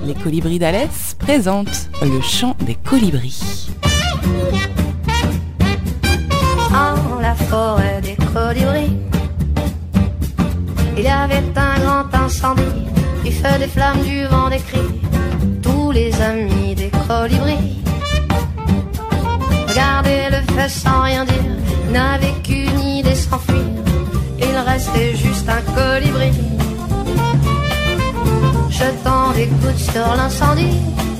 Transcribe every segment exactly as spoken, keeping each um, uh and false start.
Les Colibris d'Alès présentent le chant des colibris. En la forêt des colibris, il y avait un grand incendie, du feu, des flammes, du vent, des cris. Tous les amis des colibris regardaient le feu sans rien dire, n'avaient qu'une idée, s'enfuir. Il restait juste un colibri, jetant des gouttes sur l'incendie.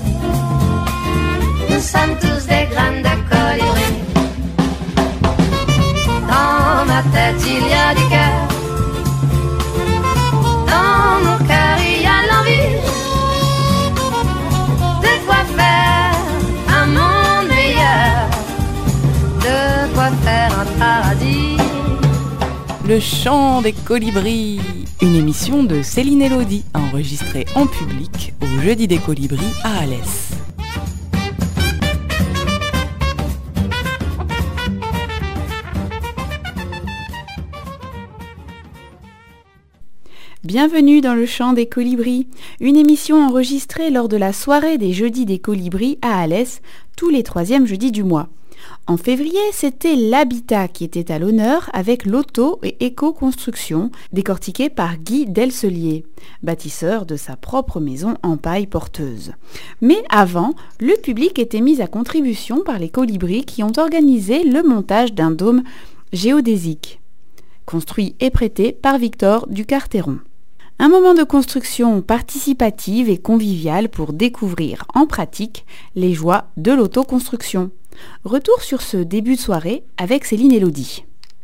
Nous sommes tous des graines de colibri. Dans ma tête il y a du cœur, dans mon cœur il y a l'envie de quoi faire un monde meilleur, de quoi faire un paradis. Le chant des colibris, une émission de Céline Elodie, enregistrée en public au Jeudi des Colibris à Alès. Bienvenue dans le chant des colibris, une émission enregistrée lors de la soirée des Jeudis des Colibris à Alès, tous les troisièmes jeudis du mois. En février, c'était l'habitat qui était à l'honneur avec l'auto- et éco-construction décortiquée par Guy Delcelier, bâtisseur de sa propre maison en paille porteuse. Mais avant, le public était mis à contribution par les colibris qui ont organisé le montage d'un dôme géodésique, construit et prêté par Victor Ducarteron. Un moment de construction participative et conviviale pour découvrir en pratique les joies de l'autoconstruction. Retour sur ce début de soirée avec Céline Elodie.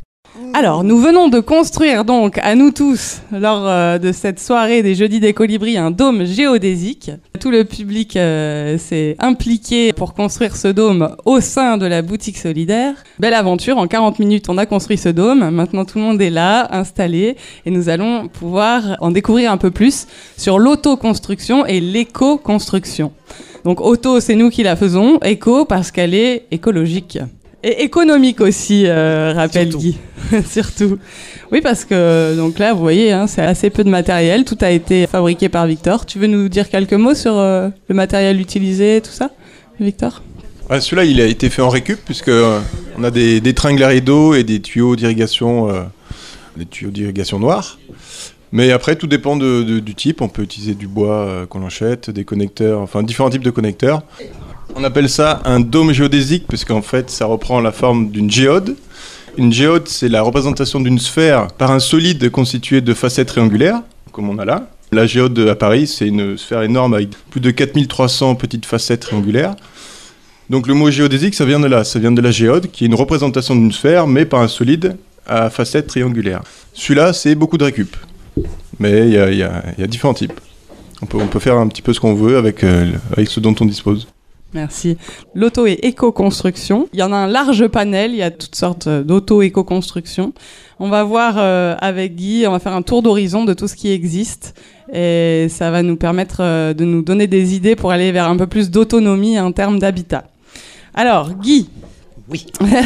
Alors, nous venons de construire donc, à nous tous, lors euh, de cette soirée des Jeudis des Colibris, un dôme géodésique. Tout le public euh, s'est impliqué pour construire ce dôme au sein de la boutique solidaire. Belle aventure, en quarante minutes, on a construit ce dôme. Maintenant, tout le monde est là, installé, et nous allons pouvoir en découvrir un peu plus sur l'autoconstruction et l'éco-construction. Donc, auto, c'est nous qui la faisons. Éco, parce qu'elle est écologique. Et économique aussi, euh, rappelle Surtout. Guy. Surtout. Oui, parce que donc là, vous voyez, hein, c'est assez peu de matériel. Tout a été fabriqué par Victor. Tu veux nous dire quelques mots sur euh, le matériel utilisé, tout ça, Victor ? Ouais, celui-là, il a été fait en récup, puisque euh, on a des, des tringles d'eau et des tuyaux d'irrigation, euh, des tuyaux d'irrigation noirs. Mais après, tout dépend de, de, du type. On peut utiliser du bois euh, qu'on achète, des connecteurs, enfin différents types de connecteurs. On appelle ça un dôme géodésique, puisqu'en fait, ça reprend la forme d'une géode. Une géode, c'est la représentation d'une sphère par un solide constitué de facettes triangulaires, comme on a là. La géode à Paris, c'est une sphère énorme avec plus de quatre mille trois cents petites facettes triangulaires. Donc le mot géodésique, ça vient de là, ça vient de la géode, qui est une représentation d'une sphère, mais par un solide à facettes triangulaires. Celui-là, c'est beaucoup de récup. Mais il y a, y a, y a différents types. On peut, on peut faire un petit peu ce qu'on veut avec, euh, avec ce dont on dispose. Merci. L'auto et éco-construction. Il y en a un large panel, il y a toutes sortes d'auto-éco-construction. On va voir euh, avec Guy, on va faire un tour d'horizon de tout ce qui existe et ça va nous permettre euh, de nous donner des idées pour aller vers un peu plus d'autonomie en termes d'habitat. Alors, Guy. Oui.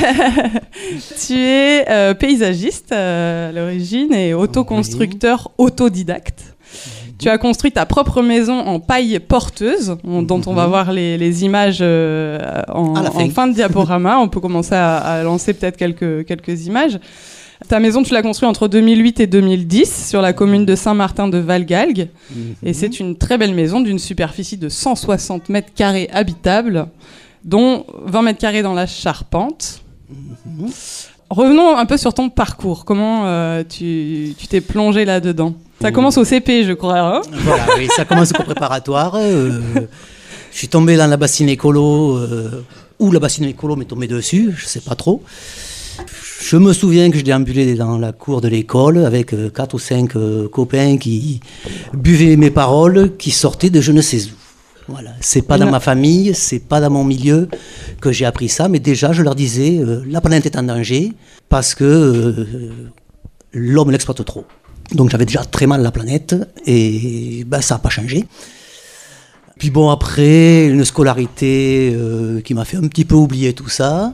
Tu es euh, paysagiste euh, à l'origine et autoconstructeur oui. autodidacte. Tu as construit ta propre maison en paille porteuse, on, dont on va voir les, les images euh, en, fin. en fin de diaporama. On peut commencer à, à lancer peut-être quelques, quelques images. Ta maison, tu l'as construite entre deux mille huit et deux mille dix sur la commune de Saint-Martin de Valgalgues. Mm-hmm. Et c'est une très belle maison d'une superficie de cent soixante mètres carrés habitables, dont vingt mètres carrés dans la charpente. Mm-hmm. Revenons un peu sur ton parcours. Comment euh, tu, tu t'es plongé là-dedans ? Ça commence au C P, je crois. Hein voilà, oui, ça commence au préparatoire. Euh, je suis tombé dans la bassine écolo, euh, ou la bassine écolo m'est tombée dessus, je ne sais pas trop. Je me souviens que je déambulais dans la cour de l'école avec euh, quatre ou cinq euh, copains qui buvaient mes paroles, qui sortaient de je ne sais où. Voilà, c'est pas dans ma famille, c'est pas dans mon milieu que j'ai appris ça, mais déjà je leur disais euh, la planète est en danger parce que euh, l'homme l'exploite trop. Donc j'avais déjà très mal la planète et ben, ça n'a pas changé. Puis bon, après, une scolarité euh, qui m'a fait un petit peu oublier tout ça.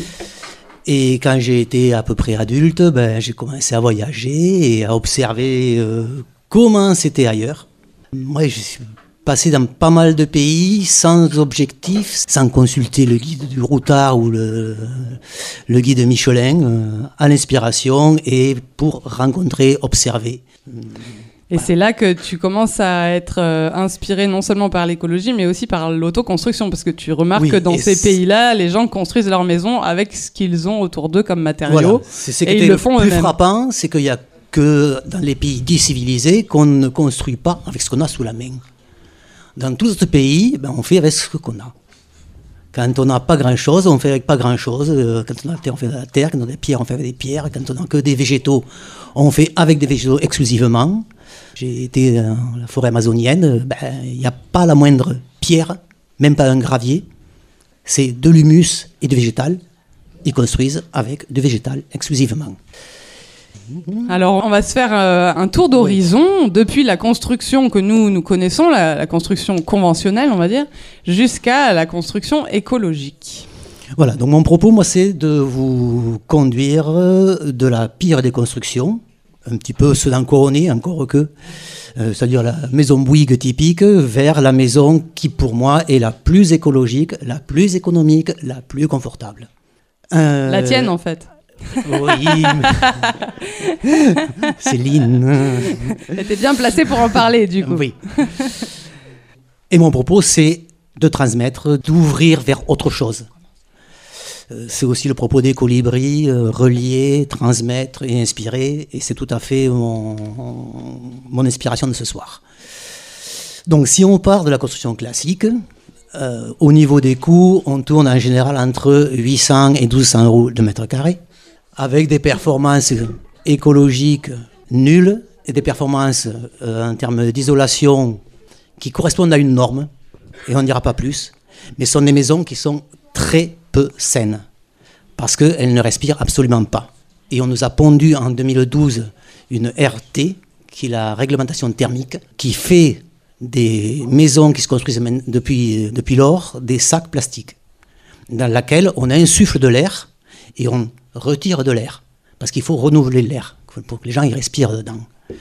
Et quand j'ai été à peu près adulte, ben, j'ai commencé à voyager et à observer euh, comment c'était ailleurs. Moi, je, passé dans pas mal de pays sans objectif, sans consulter le guide du routard ou le, le guide Michelin, euh, à l'inspiration et pour rencontrer, observer. Et c'est là que tu commences à être euh, inspiré non seulement par l'écologie, mais aussi par l'autoconstruction, parce que tu remarques oui, que dans ces pays-là, les gens construisent leur maison avec ce qu'ils ont autour d'eux comme matériaux, voilà. C'est ce qui et ils le font eux-mêmes. Le plus frappant, c'est qu'il y a que dans les pays dits civilisés qu'on ne construit pas avec ce qu'on a sous la main. Dans tous autres pays, ben, on fait avec ce qu'on a. Quand on n'a pas grand-chose, on fait avec pas grand-chose. Quand on a la terre, on fait de la terre. Quand on a des pierres, on fait avec des pierres. Quand on n'a que des végétaux, on fait avec des végétaux exclusivement. J'ai été dans la forêt amazonienne, ben, il n'y a pas la moindre pierre, même pas un gravier. C'est de l'humus et du végétal. Ils construisent avec du végétal exclusivement. Alors, on va se faire euh, un tour d'horizon oui. depuis la construction que nous, nous connaissons, la, la construction conventionnelle, on va dire, jusqu'à la construction écologique. Voilà, donc mon propos, moi, c'est de vous conduire de la pire des constructions, un petit peu ce dans quoi on est, encore que, euh, c'est-à-dire la maison Bouygues typique, vers la maison qui, pour moi, est la plus écologique, la plus économique, la plus confortable. Euh, la tienne, en fait. Oui, Céline. T'étais bien placée pour en parler, du coup. Oui. Et mon propos, c'est de transmettre, d'ouvrir vers autre chose. C'est aussi le propos des colibris, euh, relier, transmettre et inspirer. Et c'est tout à fait mon, mon inspiration de ce soir. Donc, si on part de la construction classique, euh, au niveau des coûts, on tourne en général entre huit cents et douze cents euros de mètre carré, avec des performances écologiques nulles et des performances euh, en termes d'isolation qui correspondent à une norme, et on ne dira pas plus, mais ce sont des maisons qui sont très peu saines, parce qu'elles ne respirent absolument pas. Et on nous a pondu en deux mille douze une R T, qui est la réglementation thermique, qui fait des maisons qui se construisent depuis, depuis lors des sacs plastiques, dans laquelle on insuffle de l'air et on retire de l'air, parce qu'il faut renouveler l'air, pour que les gens y respirent dedans.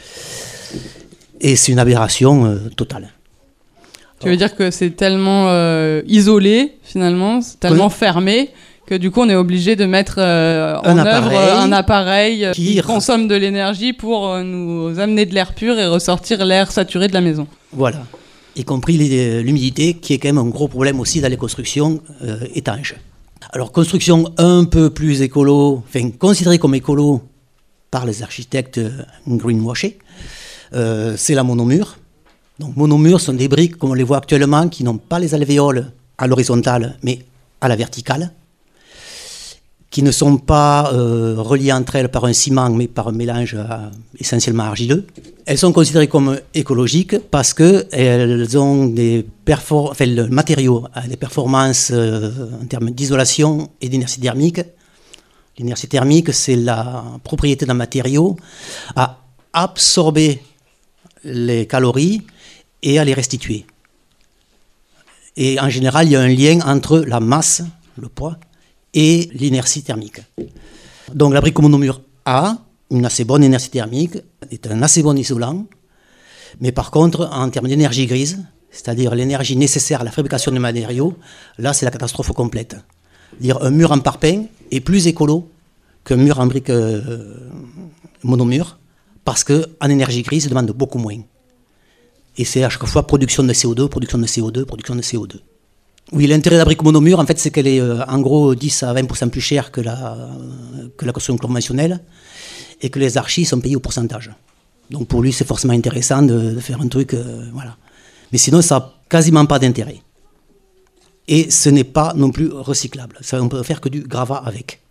Et c'est une aberration euh, totale. Tu veux dire que c'est tellement euh, isolé, finalement, c'est tellement oui. fermé, que du coup on est obligé de mettre euh, en œuvre un appareil euh, qui, qui consomme de l'énergie pour euh, nous amener de l'air pur et ressortir l'air saturé de la maison. Voilà, y compris l'humidité, qui est quand même un gros problème aussi dans les constructions euh, étanches. Alors, construction un peu plus écolo, enfin considérée comme écolo par les architectes greenwashés, euh, c'est la monomure. Donc, monomure sont des briques, comme on les voit actuellement, qui n'ont pas les alvéoles à l'horizontale, mais à la verticale, qui ne sont pas euh, reliées entre elles par un ciment, mais par un mélange euh, essentiellement argileux. Elles sont considérées comme écologiques parce qu'elles ont des perfor- enfin, le matériau a des performances euh, en termes d'isolation et d'inertie thermique. L'inertie thermique, c'est la propriété d'un matériau à absorber les calories et à les restituer. Et en général, il y a un lien entre la masse, le poids, et l'inertie thermique. Donc la brique monomure a une assez bonne inertie thermique, est un assez bon isolant, mais par contre, en termes d'énergie grise, c'est-à-dire l'énergie nécessaire à la fabrication de matériaux, là c'est la catastrophe complète. Dire un mur en parpaing est plus écolo qu'un mur en brique euh, monomure, parce qu'en énergie grise, il demande beaucoup moins. Et c'est à chaque fois production de C O deux, production de C O deux, production de C O deux. Oui, l'intérêt de la brique monomure, en fait, c'est qu'elle est euh, en gros dix à vingt pour cent plus chère que la, euh, que la construction conventionnelle et que les archis sont payés au pourcentage. Donc pour lui, c'est forcément intéressant de, de faire un truc, euh, voilà. Mais sinon, ça n'a quasiment pas d'intérêt. Et ce n'est pas non plus recyclable. Ça, on peut faire que du gravat avec.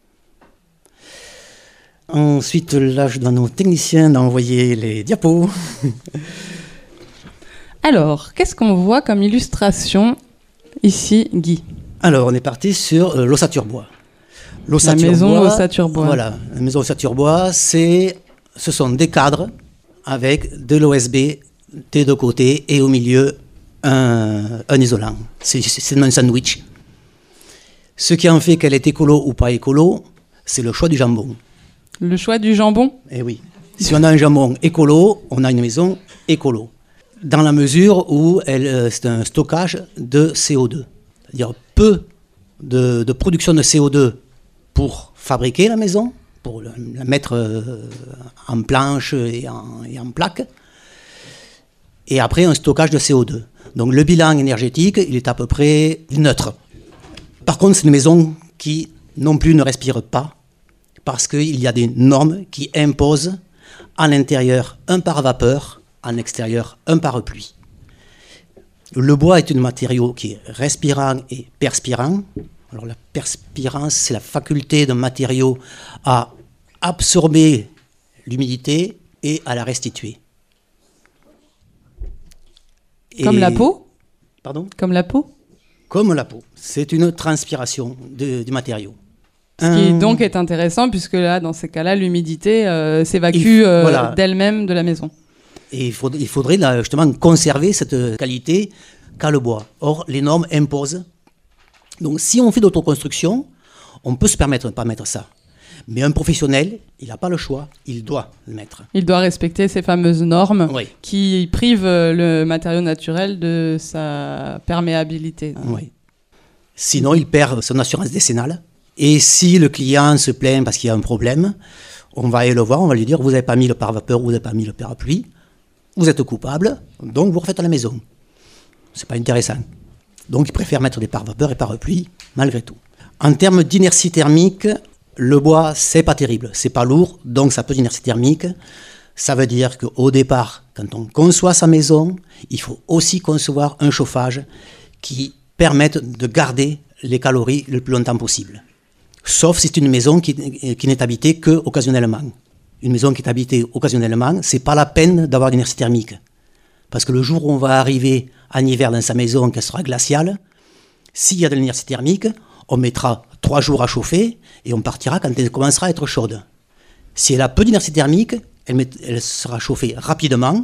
Ensuite, là, je donne aux techniciens d'envoyer les diapos. Alors, qu'est-ce qu'on voit comme illustration ici, Guy? Alors, on est parti sur euh, l'ossature-bois. La maison ossature-bois. Voilà, la maison ossature-bois, c'est, ce sont des cadres avec de l'O S B des deux côtés et au milieu un, un isolant. C'est, c'est un sandwich. Ce qui en fait qu'elle est écolo ou pas écolo, c'est le choix du jambon. Le choix du jambon? Eh oui. Si on a un jambon écolo, on a une maison écolo. dans la mesure où elle, euh, c'est un stockage de C O deux. C'est-à-dire peu de, de production de C O deux pour fabriquer la maison, pour la, la mettre euh, en planche et en, et en plaque, et après un stockage de C O deux. Donc le bilan énergétique, il est à peu près neutre. Par contre, c'est une maison qui non plus ne respire pas, parce qu'il y a des normes qui imposent à l'intérieur un pare-vapeur, en extérieur un pare-pluie. Le bois est un matériau qui est respirant et perspirant. Alors la perspirance, c'est la faculté d'un matériau à absorber l'humidité et à la restituer. Comme Et- la peau Pardon ? Comme la peau Comme la peau. C'est une transpiration de- du matériau. Ce qui Un- donc est intéressant, puisque là, dans ces cas-là, l'humidité euh, Il s'évacue f- euh, voilà. d'elle-même de la maison. Et il faudrait, il faudrait là, justement conserver cette qualité qu'a le bois. Or, les normes imposent. Donc, si on fait d'autoconstruction, on peut se permettre de ne pas mettre ça. Mais un professionnel, il n'a pas le choix, il doit le mettre. Il doit respecter ces fameuses normes Oui. qui privent euh, le matériau naturel de sa perméabilité. Oui. Sinon, il perd son assurance décennale. Et si le client se plaint parce qu'il y a un problème, on va aller le voir, on va lui dire, vous n'avez pas mis le pare-vapeur, vous n'avez pas mis le parapluie, vous êtes coupable, donc vous refaites à la maison. C'est pas intéressant. Donc, il préfère mettre des pare-vapeurs et pare-pluie, malgré tout. En termes d'inertie thermique, le bois, c'est pas terrible. C'est pas lourd, donc ça peut d'inertie thermique. Ça veut dire qu'au départ, quand on conçoit sa maison, il faut aussi concevoir un chauffage qui permette de garder les calories le plus longtemps possible. Sauf si c'est une maison qui, qui n'est habitée que occasionnellement. Une maison qui est habitée occasionnellement, c'est pas la peine d'avoir d'inertie thermique. Parce que le jour où on va arriver en hiver dans sa maison, qu'elle sera glaciale, s'il y a de l'inertie thermique, on mettra trois jours à chauffer et on partira quand elle commencera à être chaude. Si elle a peu d'inertie thermique, elle, met- elle sera chauffée rapidement,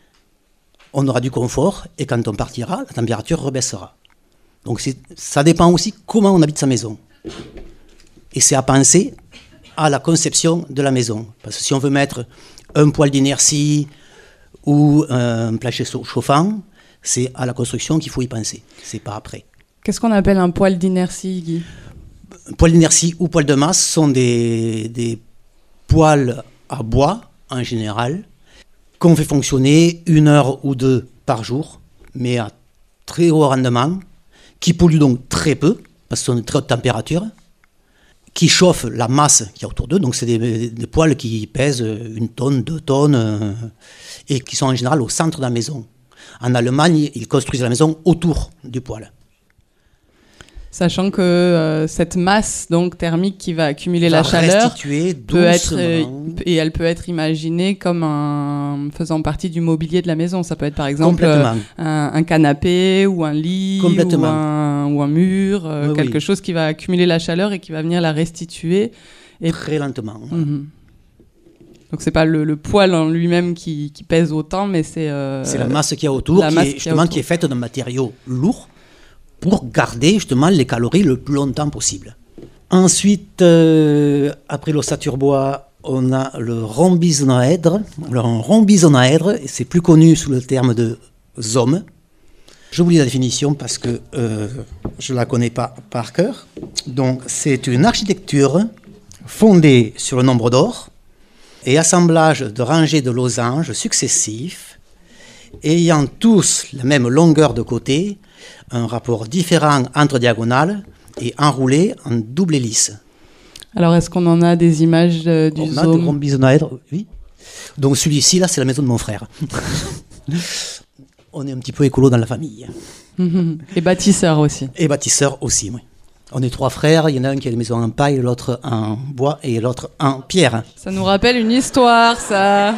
on aura du confort et quand on partira, la température rebaissera. Donc c'est- ça dépend aussi comment on habite sa maison. Et c'est à penser à la conception de la maison. Parce que si on veut mettre un poêle d'inertie ou un plancher chau- chauffant, c'est à la construction qu'il faut y penser. C'est pas après. Qu'est-ce qu'on appelle un poêle d'inertie, Guy? Un poêle d'inertie ou poêle de masse sont des, des poêles à bois, en général, qu'on fait fonctionner une heure ou deux par jour, mais à très haut rendement, qui polluent donc très peu, parce que ce sont de très haute température, qui chauffent la masse qu'il y a autour d'eux. Donc c'est des, des poêles qui pèsent une tonne, deux tonnes, euh, et qui sont en général au centre de la maison. En Allemagne, ils construisent la maison autour du poêle. Sachant que euh, cette masse donc thermique qui va accumuler la Va chaleur restituer peut être euh, doucement. et elle peut être imaginée comme un faisant partie du mobilier de la maison. Ça peut être par exemple euh, Complètement. un, un canapé ou un lit ou Complètement. un, ou un mur, euh, Oui, quelque oui. chose qui va accumuler la chaleur et qui va venir la restituer. Et Très lentement. Mhm. Donc c'est pas le, le poêle en lui-même qui, qui pèse autant, mais c'est euh, C'est la masse qu'il y a autour, la qui masse est, qu'il y a justement, autour. qui est faite d'un matériau lourd pour garder justement les calories le plus longtemps possible. Ensuite, euh, après l'ossature bois, on a le rhombisonoèdre. Alors un rhombisonoèdre, c'est plus connu sous le terme de zome. Je vous lis la définition parce que euh, je ne la connais pas par cœur. Donc c'est une architecture fondée sur le nombre d'or et assemblage de rangées de losanges successifs ayant tous la même longueur de côté, un rapport différent entre diagonales et enroulés en double hélice. Alors est-ce qu'on en a des images euh, du On a des zome? rhombisonoèdres, oui. Donc celui-ci, là, c'est la maison de mon frère. On est un petit peu écolo dans la famille. Mhm. Et bâtisseur aussi. Et bâtisseur aussi, oui. On est trois frères, il y en a un qui a une maison en paille, l'autre en bois et l'autre en pierre. Ça nous rappelle une histoire, ça.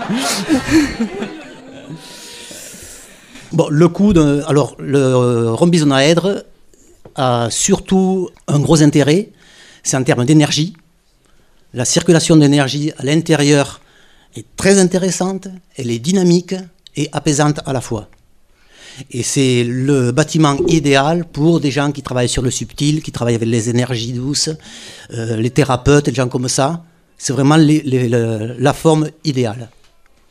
Bon, le coût de... Alors, le rhombisonoèdre a surtout un gros intérêt, c'est en termes d'énergie. La circulation d'énergie à l'intérieur est très intéressante, elle est dynamique et apaisante à la fois. Et c'est le bâtiment idéal pour des gens qui travaillent sur le subtil, qui travaillent avec les énergies douces, euh, les thérapeutes, les gens comme ça. C'est vraiment les- les- le- la forme idéale.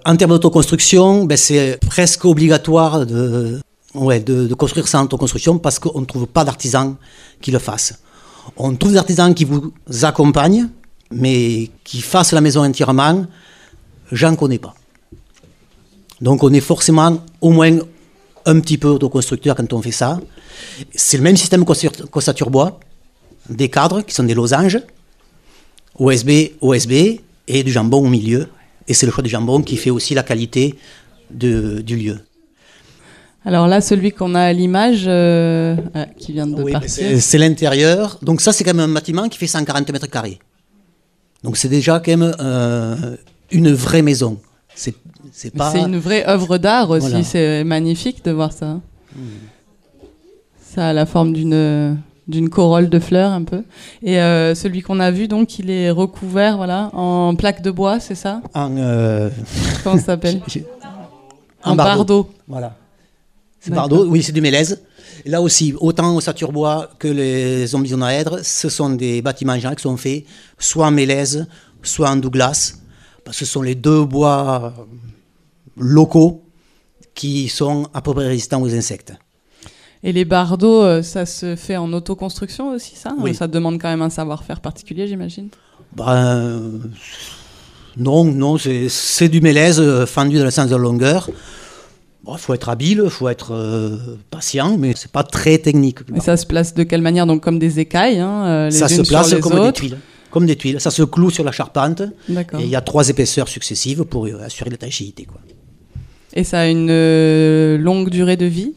En termes d'autoconstruction, ben, c'est presque obligatoire de, ouais, de, de construire sans autoconstruction parce qu'on ne trouve pas d'artisans qui le fassent. On trouve des artisans qui vous accompagnent, mais qui fassent la maison entièrement, j'en connais pas. Donc on est forcément au moins un petit peu autoconstructeur quand on fait ça. C'est le même système qu'Ossature Bois, des cadres qui sont des losanges, O S B, O S B et du jambon au milieu. Et c'est le choix du jambon qui fait aussi la qualité de, du lieu. Alors là, celui qu'on a à l'image, euh, ah, qui vient de oui, partir. C'est, c'est l'intérieur. Donc ça, c'est quand même un bâtiment qui fait cent quarante mètres carrés. Donc c'est déjà quand même euh, une vraie maison. C'est, c'est, pas... c'est une vraie œuvre d'art aussi. Voilà. C'est magnifique de voir ça. Mmh. Ça a la forme d'une... d'une corolle de fleurs un peu. Et euh, celui qu'on a vu, donc, il est recouvert voilà, en plaques de bois, c'est ça? En... Euh... Comment ça s'appelle? En, en bardeau. bardeau. Voilà. C'est bardeau, oui, c'est du mélèze. Et là aussi, autant Ossature Bois que les omblisonaèdres, ce sont des bâtiments géants qui sont faits soit en mélèze, soit en Douglas, parce que ce sont les deux bois locaux qui sont à peu près résistants aux insectes. Et les bardeaux, ça se fait en autoconstruction aussi, ça? Oui. Ça demande quand même un savoir-faire particulier, j'imagine? Ben, non, non, c'est, c'est du mélèze fendu dans le sens de la longueur. Il faut être habile, il faut être euh, patient, mais c'est pas très technique. Et ça se place de quelle manière? Donc comme des écailles, hein, les ça unes se place sur les comme autres. des tuiles. Comme des tuiles. Ça se cloue sur la charpente. D'accord. Et il y a trois épaisseurs successives pour assurer l'étanchéité, quoi. Et ça a une euh, longue durée de vie?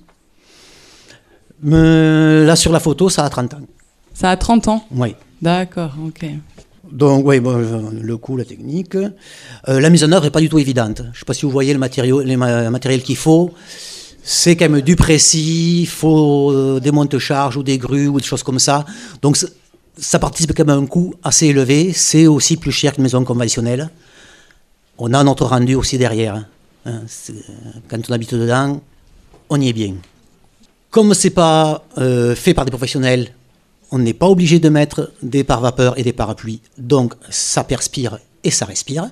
Mais là, sur la photo, ça a trente ans. Ça a trente ans? Oui. D'accord, ok. Donc, oui, bon, le coût, la technique. Euh, la mise en œuvre n'est pas du tout évidente. Je ne sais pas si vous voyez le matériau, les ma- matériel qu'il faut. C'est quand même du précis, il faut euh, des monte-charges ou des grues ou des choses comme ça. Donc, ça participe quand même à un coût assez élevé. C'est aussi plus cher qu'une maison conventionnelle. On a notre rendu aussi derrière. Hein. C'est, quand on habite dedans, on y est bien. Comme ce n'est pas euh, fait par des professionnels, on n'est pas obligé de mettre des pare-vapeurs et des parapluies. Donc, ça perspire et ça respire.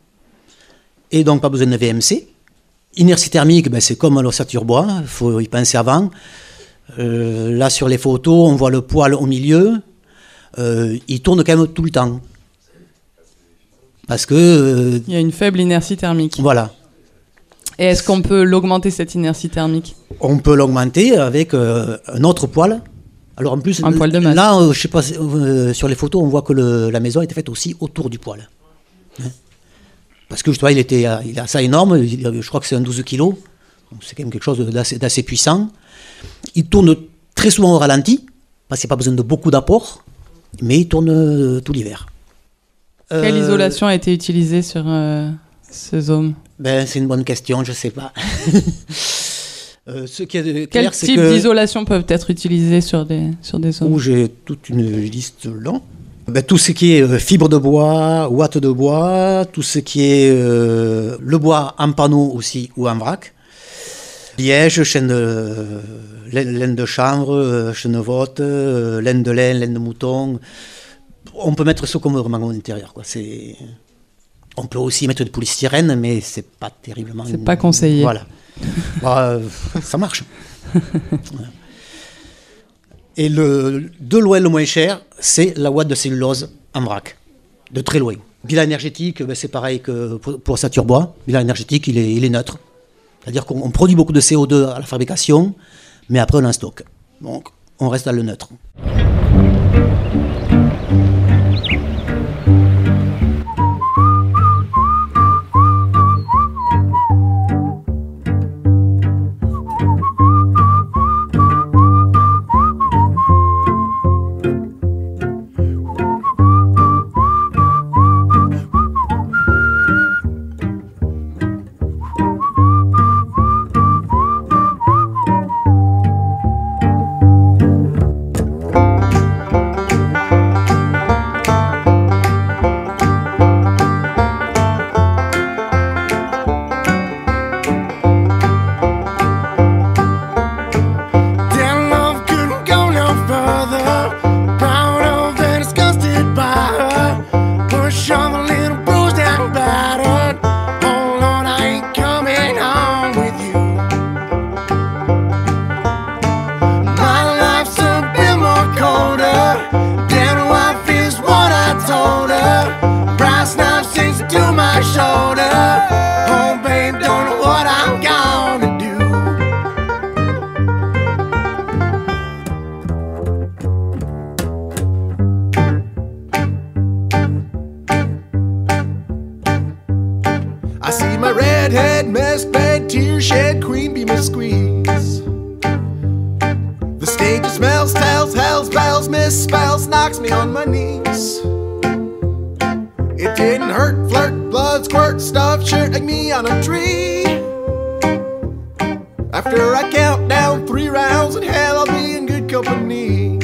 Et donc, pas besoin de V M C. Inertie thermique, ben, c'est comme l'ossature bois, il faut y penser avant. Euh, là, sur les photos, on voit le poêle au milieu. Euh, il tourne quand même tout le temps. Parce que... Euh, il y a une faible inertie thermique. Voilà. Et est-ce qu'on peut l'augmenter, cette inertie thermique? On peut l'augmenter avec euh, un autre poêle. Alors en plus, un poêle de masse. Là, euh, je sais pas, euh, sur les photos, on voit que le, la maison était faite aussi autour du poêle. Hein? Parce que je vois, il était, il est assez énorme. Il, je crois que c'est un douze kilos. Donc c'est quand même quelque chose d'assez, d'assez puissant. Il tourne très souvent au ralenti, parce qu'il n'y a pas besoin de beaucoup d'apport, mais il tourne euh, tout l'hiver. Quelle euh, isolation a été utilisée sur euh, ce Zoom? Ben, c'est une bonne question, je ne sais pas. euh, ce qui est clair, Quel c'est type que... d'isolation peuvent être utilisés sur des, sur des Zooms? Où j'ai toute une liste là. Ben, tout ce qui est euh, fibre de bois, ouate de bois, tout ce qui est euh, le bois en panneau aussi ou en vrac. Liège, chêne de, laine de chanvre, euh, chènevotte, euh, laine de laine, laine de mouton. On peut mettre ce qu'on veut vraiment à l'intérieur, quoi. C'est... On peut aussi mettre du polystyrène, mais c'est pas terriblement... C'est pas conseillé. Voilà. Bah, euh, ça marche. Voilà. Et le, de loin le moins cher, c'est la ouate de cellulose en vrac, de très loin. Bilan énergétique, ben c'est pareil que pour, pour Ossature Bois. Bilan énergétique, il est, il est neutre. C'est-à-dire qu'on produit beaucoup de C O deux à la fabrication, mais après on en stocke. Donc on reste dans le neutre. misspells, knocks me on my knees. It didn't hurt, flirt, blood, squirt, stuff, shirt like me on a tree. After I count down three rounds, in hell I'll be in good company.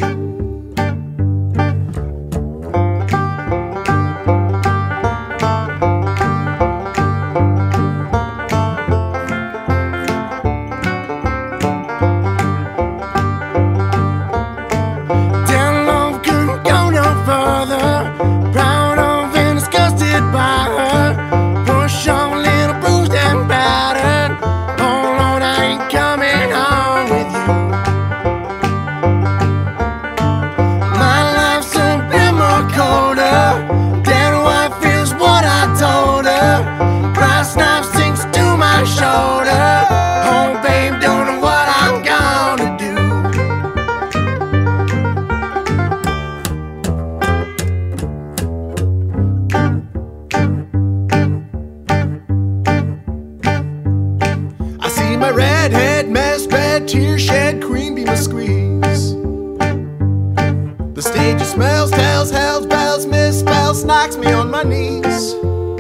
Knocks me on my knees.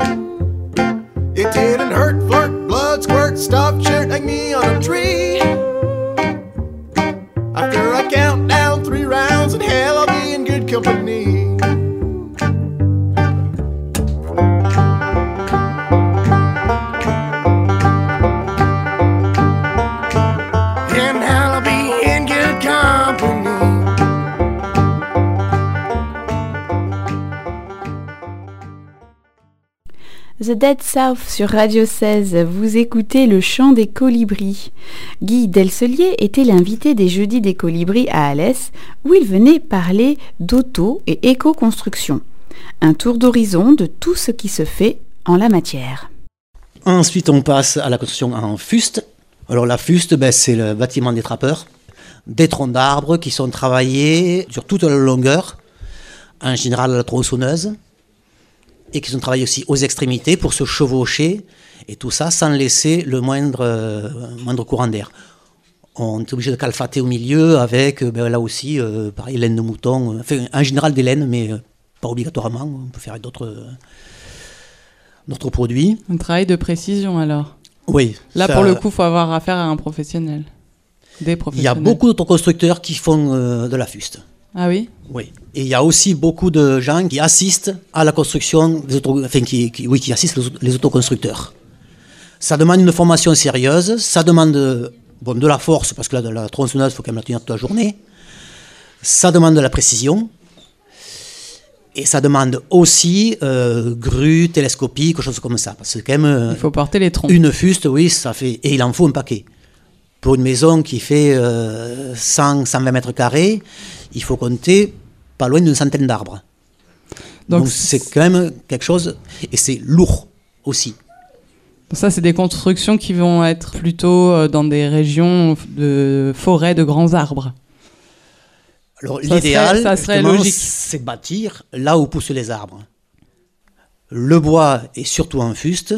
It didn't hurt, flirt, blood, squirt, stuff, shirt like me on a tree. After I count down three rounds, in hell I'll be in good company. In hell I'll be in good company. The Dead South sur Radio seize, vous écoutez le chant des colibris. Guy Delcelier était l'invité des Jeudis des colibris à Alès, où il venait parler d'auto et éco-construction. Un tour d'horizon de tout ce qui se fait en la matière. Ensuite, on passe à la construction en fuste. Alors la fuste, ben, c'est le bâtiment des trappeurs. Des troncs d'arbres qui sont travaillés sur toute la longueur, en général à la tronçonneuse, et qui sont travaillés aussi aux extrémités pour se chevaucher, et tout ça sans laisser le moindre, euh, moindre courant d'air. On est obligé de calfater au milieu avec, ben, là aussi, euh, pareil, laine de mouton, enfin, en général des laines, mais euh, pas obligatoirement, on peut faire d'autres, euh, d'autres produits. Un travail de précision alors. Oui. Là, ça, pour le coup, il faut avoir affaire à un professionnel. Des professionnels. Il y a beaucoup d'autres constructeurs qui font euh, de la fuste. Ah oui ? Oui. Et il y a aussi beaucoup de gens qui assistent à la construction des auto, enfin qui, qui, oui, qui assistent les, les autoconstructeurs. Ça demande une formation sérieuse, ça demande bon, de la force, parce que la, la tronçonneuse, il faut quand même la tenir toute la journée. Ça demande de la précision. Et ça demande aussi euh, grue, télescopie, quelque chose comme ça. Parce que quand même, euh, il faut porter les troncs. Une fuste, oui, ça fait. Et il en faut un paquet. Pour une maison qui fait euh, cent à cent vingt mètres carrés, il faut compter pas loin d'une centaine d'arbres. Donc, Donc c'est quand même quelque chose, et c'est lourd aussi. Ça, c'est des constructions qui vont être plutôt dans des régions de forêts de grands arbres. Alors ça l'idéal, serait, ça serait logique. C'est bâtir là où poussent les arbres. Le bois, et surtout en fuste,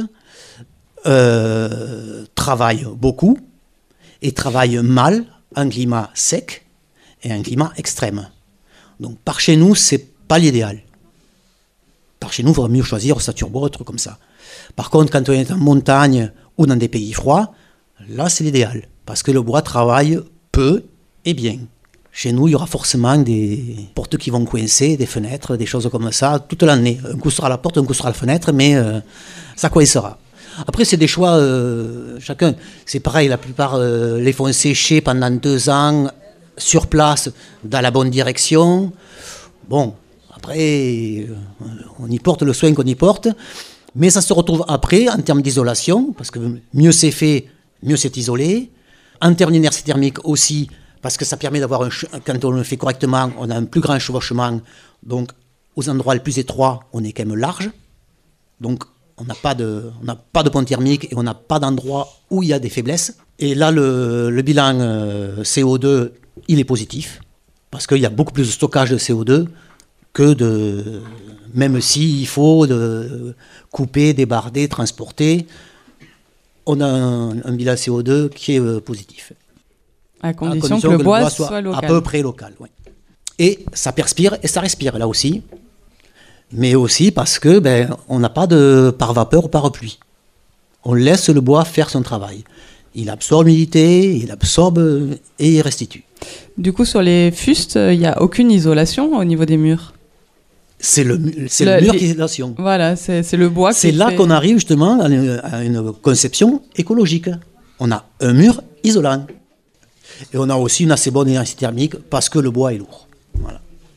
euh, travaille beaucoup, et travaille mal en climat sec et en climat extrême. Donc par chez nous, c'est pas l'idéal. Par chez nous, il faudrait mieux choisir saturbois, un truc comme ça. Par contre, quand on est en montagne ou dans des pays froids, là c'est l'idéal. Parce que le bois travaille peu et bien. Chez nous, il y aura forcément des portes qui vont coincer, des fenêtres, des choses comme ça, toute l'année. Un coup sera la porte, un coup sera la fenêtre, mais euh, ça coincera. Après, c'est des choix, euh, chacun. C'est pareil, la plupart euh, les font sécher pendant deux ans, sur place, dans la bonne direction. Bon, après, euh, on y porte le soin qu'on y porte, mais ça se retrouve après, en termes d'isolation, parce que mieux c'est fait, mieux c'est isolé. En termes d'inertie thermique aussi, parce que ça permet d'avoir, un, quand on le fait correctement, on a un plus grand chevauchement, donc aux endroits les plus étroits, on est quand même large. Donc, on n'a pas de, on n'a pas de pont thermique et on n'a pas d'endroit où il y a des faiblesses. Et là, le, le bilan euh, C O deux, il est positif, parce qu'il y a beaucoup plus de stockage de C O deux que de... Même s'il faut de couper, débarder, transporter, on a un, un bilan C O deux qui est euh, positif. À condition, à condition que, le que le bois, bois soit, soit local. À peu près local, oui. Et ça perspire et ça respire là aussi. Mais aussi parce que ben, on n'a pas de par vapeur ou par pluie. On laisse le bois faire son travail. Il absorbe l'humidité, il absorbe et il restitue. Du coup, sur les fustes, il n'y a aucune isolation au niveau des murs. C'est le, c'est Le- le mur les- qui est l'isolation. Voilà, c'est c'est le bois qui C'est là fait- qu'on arrive justement à une, à une conception écologique. On a un mur isolant. Et on a aussi une assez bonne énergie thermique parce que le bois est lourd. Voilà.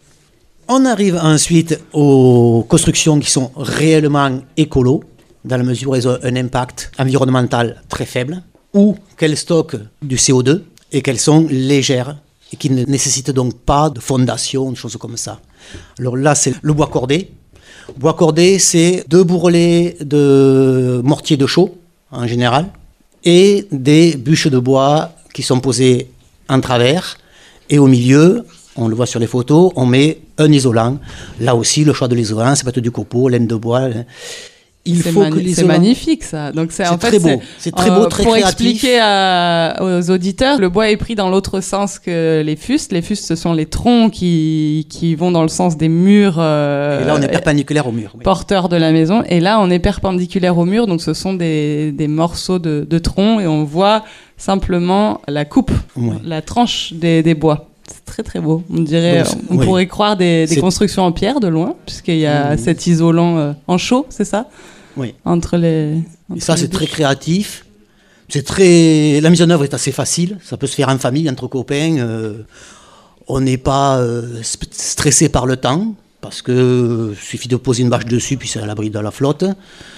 On arrive ensuite aux constructions qui sont réellement écolo, dans la mesure où elles ont un impact environnemental très faible, ou qu'elles stockent du C O deux et qu'elles sont légères et qui ne nécessitent donc pas de fondation, de choses comme ça. Alors là, c'est le bois cordé. Bois cordé, c'est deux bourrelets de mortier de chaux, en général, et des bûches de bois qui sont posées en travers. Et au milieu, on le voit sur les photos, on met un isolant. Là aussi, le choix de l'isolant, ça peut être du copeau, laine de bois. Il C'est faut mani- que c'est l'isolant... magnifique ça. Donc c'est C'est en fait très beau. C'est très beau, très pour créatif. expliquer à- aux auditeurs, le bois est pris dans l'autre sens que les fustes. Les fustes, ce sont les troncs qui qui vont dans le sens des murs. euh, Et là, on est perpendiculaire au mur. oui. porteurs de la maison. Et là, on est perpendiculaire au mur, donc ce sont des, des morceaux de, de tronc et on voit simplement la coupe, Ouais. la tranche des, des bois. C'est très très beau. On dirait, Donc, c'est- on oui. pourrait croire des, des C'est- constructions en pierre de loin, puisqu'il y a Mhm. cet isolant euh, en chaux, c'est ça, Oui. entre les. Et entre ça, les c'est bûches. très créatif. C'est très... La mise en œuvre est assez facile. Ça peut se faire en famille, entre copains. euh, On n'est pas euh, sp- stressé par le temps, parce que euh, suffit de poser une bâche dessus, puis c'est à l'abri de la flotte.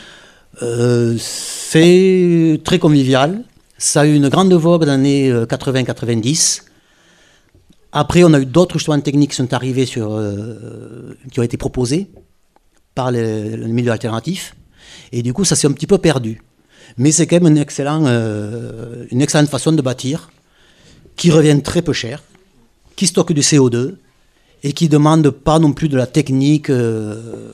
Euh, c'est très convivial. Ça a eu une grande vogue dans les années euh, quatre-vingts quatre-vingt-dix. Après, on a eu d'autres justement techniques qui sont arrivées sur, euh, qui ont été proposées par le, le milieu alternatif. Et du coup, ça s'est un petit peu perdu. Mais c'est quand même un excellent, euh, une excellente façon de bâtir, qui revient très peu cher, qui stocke du C O deux et qui ne demande pas non plus de la technique. euh,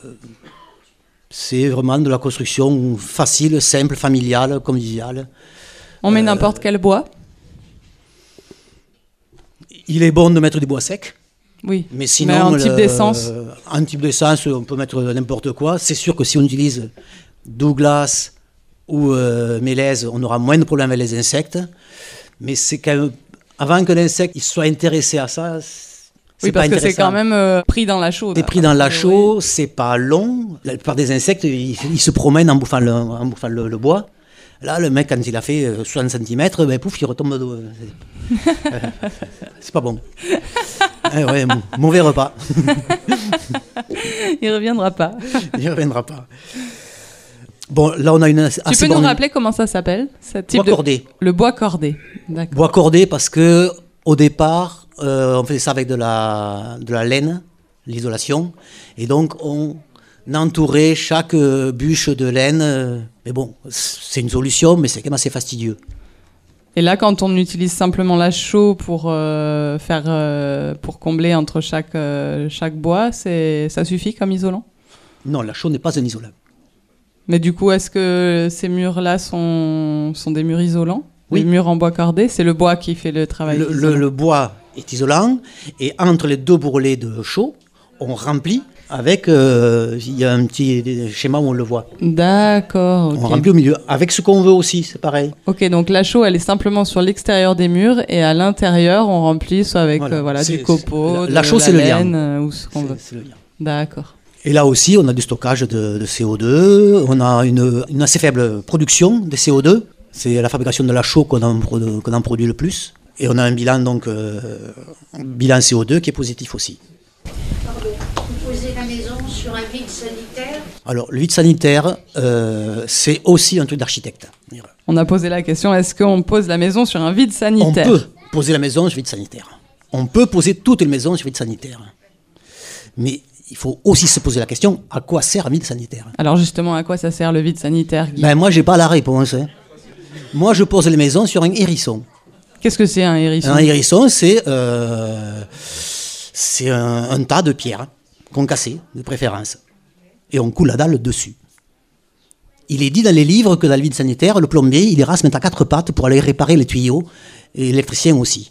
c'est vraiment de la construction facile, simple, familiale, conviviale. On met n'importe quel bois. Il est bon de mettre du bois sec. Oui. Mais sinon, Mais en type le- d'essence. En type d'essence, on peut mettre n'importe quoi. C'est sûr que si on utilise Douglas ou euh, Mélèze, on aura moins de problèmes avec les insectes. Mais c'est quand même, avant que l'insecte il soit intéressé à ça, c'est Oui, pas parce que c'est intéressant. quand même euh, pris dans la chaux. C'est pris dans la chaux, c'est pas long. La plupart des insectes, ils, ils se promènent en bouffant le, en bouffant le, le bois. Là, le mec, quand il a fait euh, soixante centimètres, ben, pouf, il retombe. de- euh, c'est pas bon. Eh ouais, m- mauvais repas. Il reviendra pas. Il ne reviendra pas. Bon, là, on a une assez Tu peux nous bonne- rappeler comment ça s'appelle, ce type bois de... cordé. Le bois cordé. D'accord. Bois cordé parce que au départ, euh, on faisait ça avec de la, de la laine, l'isolation. Et donc, on entourait chaque euh, bûche de laine. euh, mais bon, c'est une solution, mais c'est quand même assez fastidieux. Et là, quand on utilise simplement la chaux pour euh, faire, euh, pour combler entre chaque euh, chaque bois, c'est ça suffit comme isolant. Non, la chaux n'est pas un isolant. Mais du coup, est-ce que ces murs-là sont sont des murs isolants? Oui. Les murs en bois cordé, c'est le bois qui fait le travail. Le, le- d'isolant. le bois est isolant et entre les deux bourrelets de chaux, on remplit avec. euh, Il y a un petit schéma où on le voit. D'accord. On ok. remplit au milieu avec ce qu'on veut aussi, c'est pareil. Ok, donc la chaux, elle est simplement sur l'extérieur des murs et à l'intérieur, on remplit soit avec Voilà. euh, voilà, C'est- du copeau, la- de la chaux, c'est le lien. laine, euh, ou ce qu'on C'est- veut. c'est le lien. D'accord. Et là aussi, on a du stockage de, de C O deux, on a une, une assez faible production de C O deux. C'est la fabrication de la chaux qu'on en, produ- qu'on en produit le plus. Et on a un bilan, donc, euh, un bilan C O deux qui est positif aussi. Pardon, vous posez la maison sur un vide sanitaire. Alors, le vide sanitaire, euh, c'est aussi un truc d'architecte. On a posé la question, est-ce qu'on pose la maison sur un vide On sanitaire? peut poser la maison sur vide sanitaire. On peut poser toutes les maisons sur vide sanitaire. Mais il faut aussi se poser la question, à quoi sert un vide sanitaire? Alors justement, à quoi ça sert le vide sanitaire, Guy? Ben, moi, j'ai pas la réponse. hein. Moi, je pose les maisons sur un hérisson. Qu'est-ce que c'est un hérisson? Un hérisson, c'est euh, c'est un, un tas de pierres concassées, de préférence. Et on coule la dalle dessus. Il est dit dans les livres que dans le vide sanitaire, le plombier, il ira se mettre à quatre pattes pour aller réparer les tuyaux, et l'électricien aussi.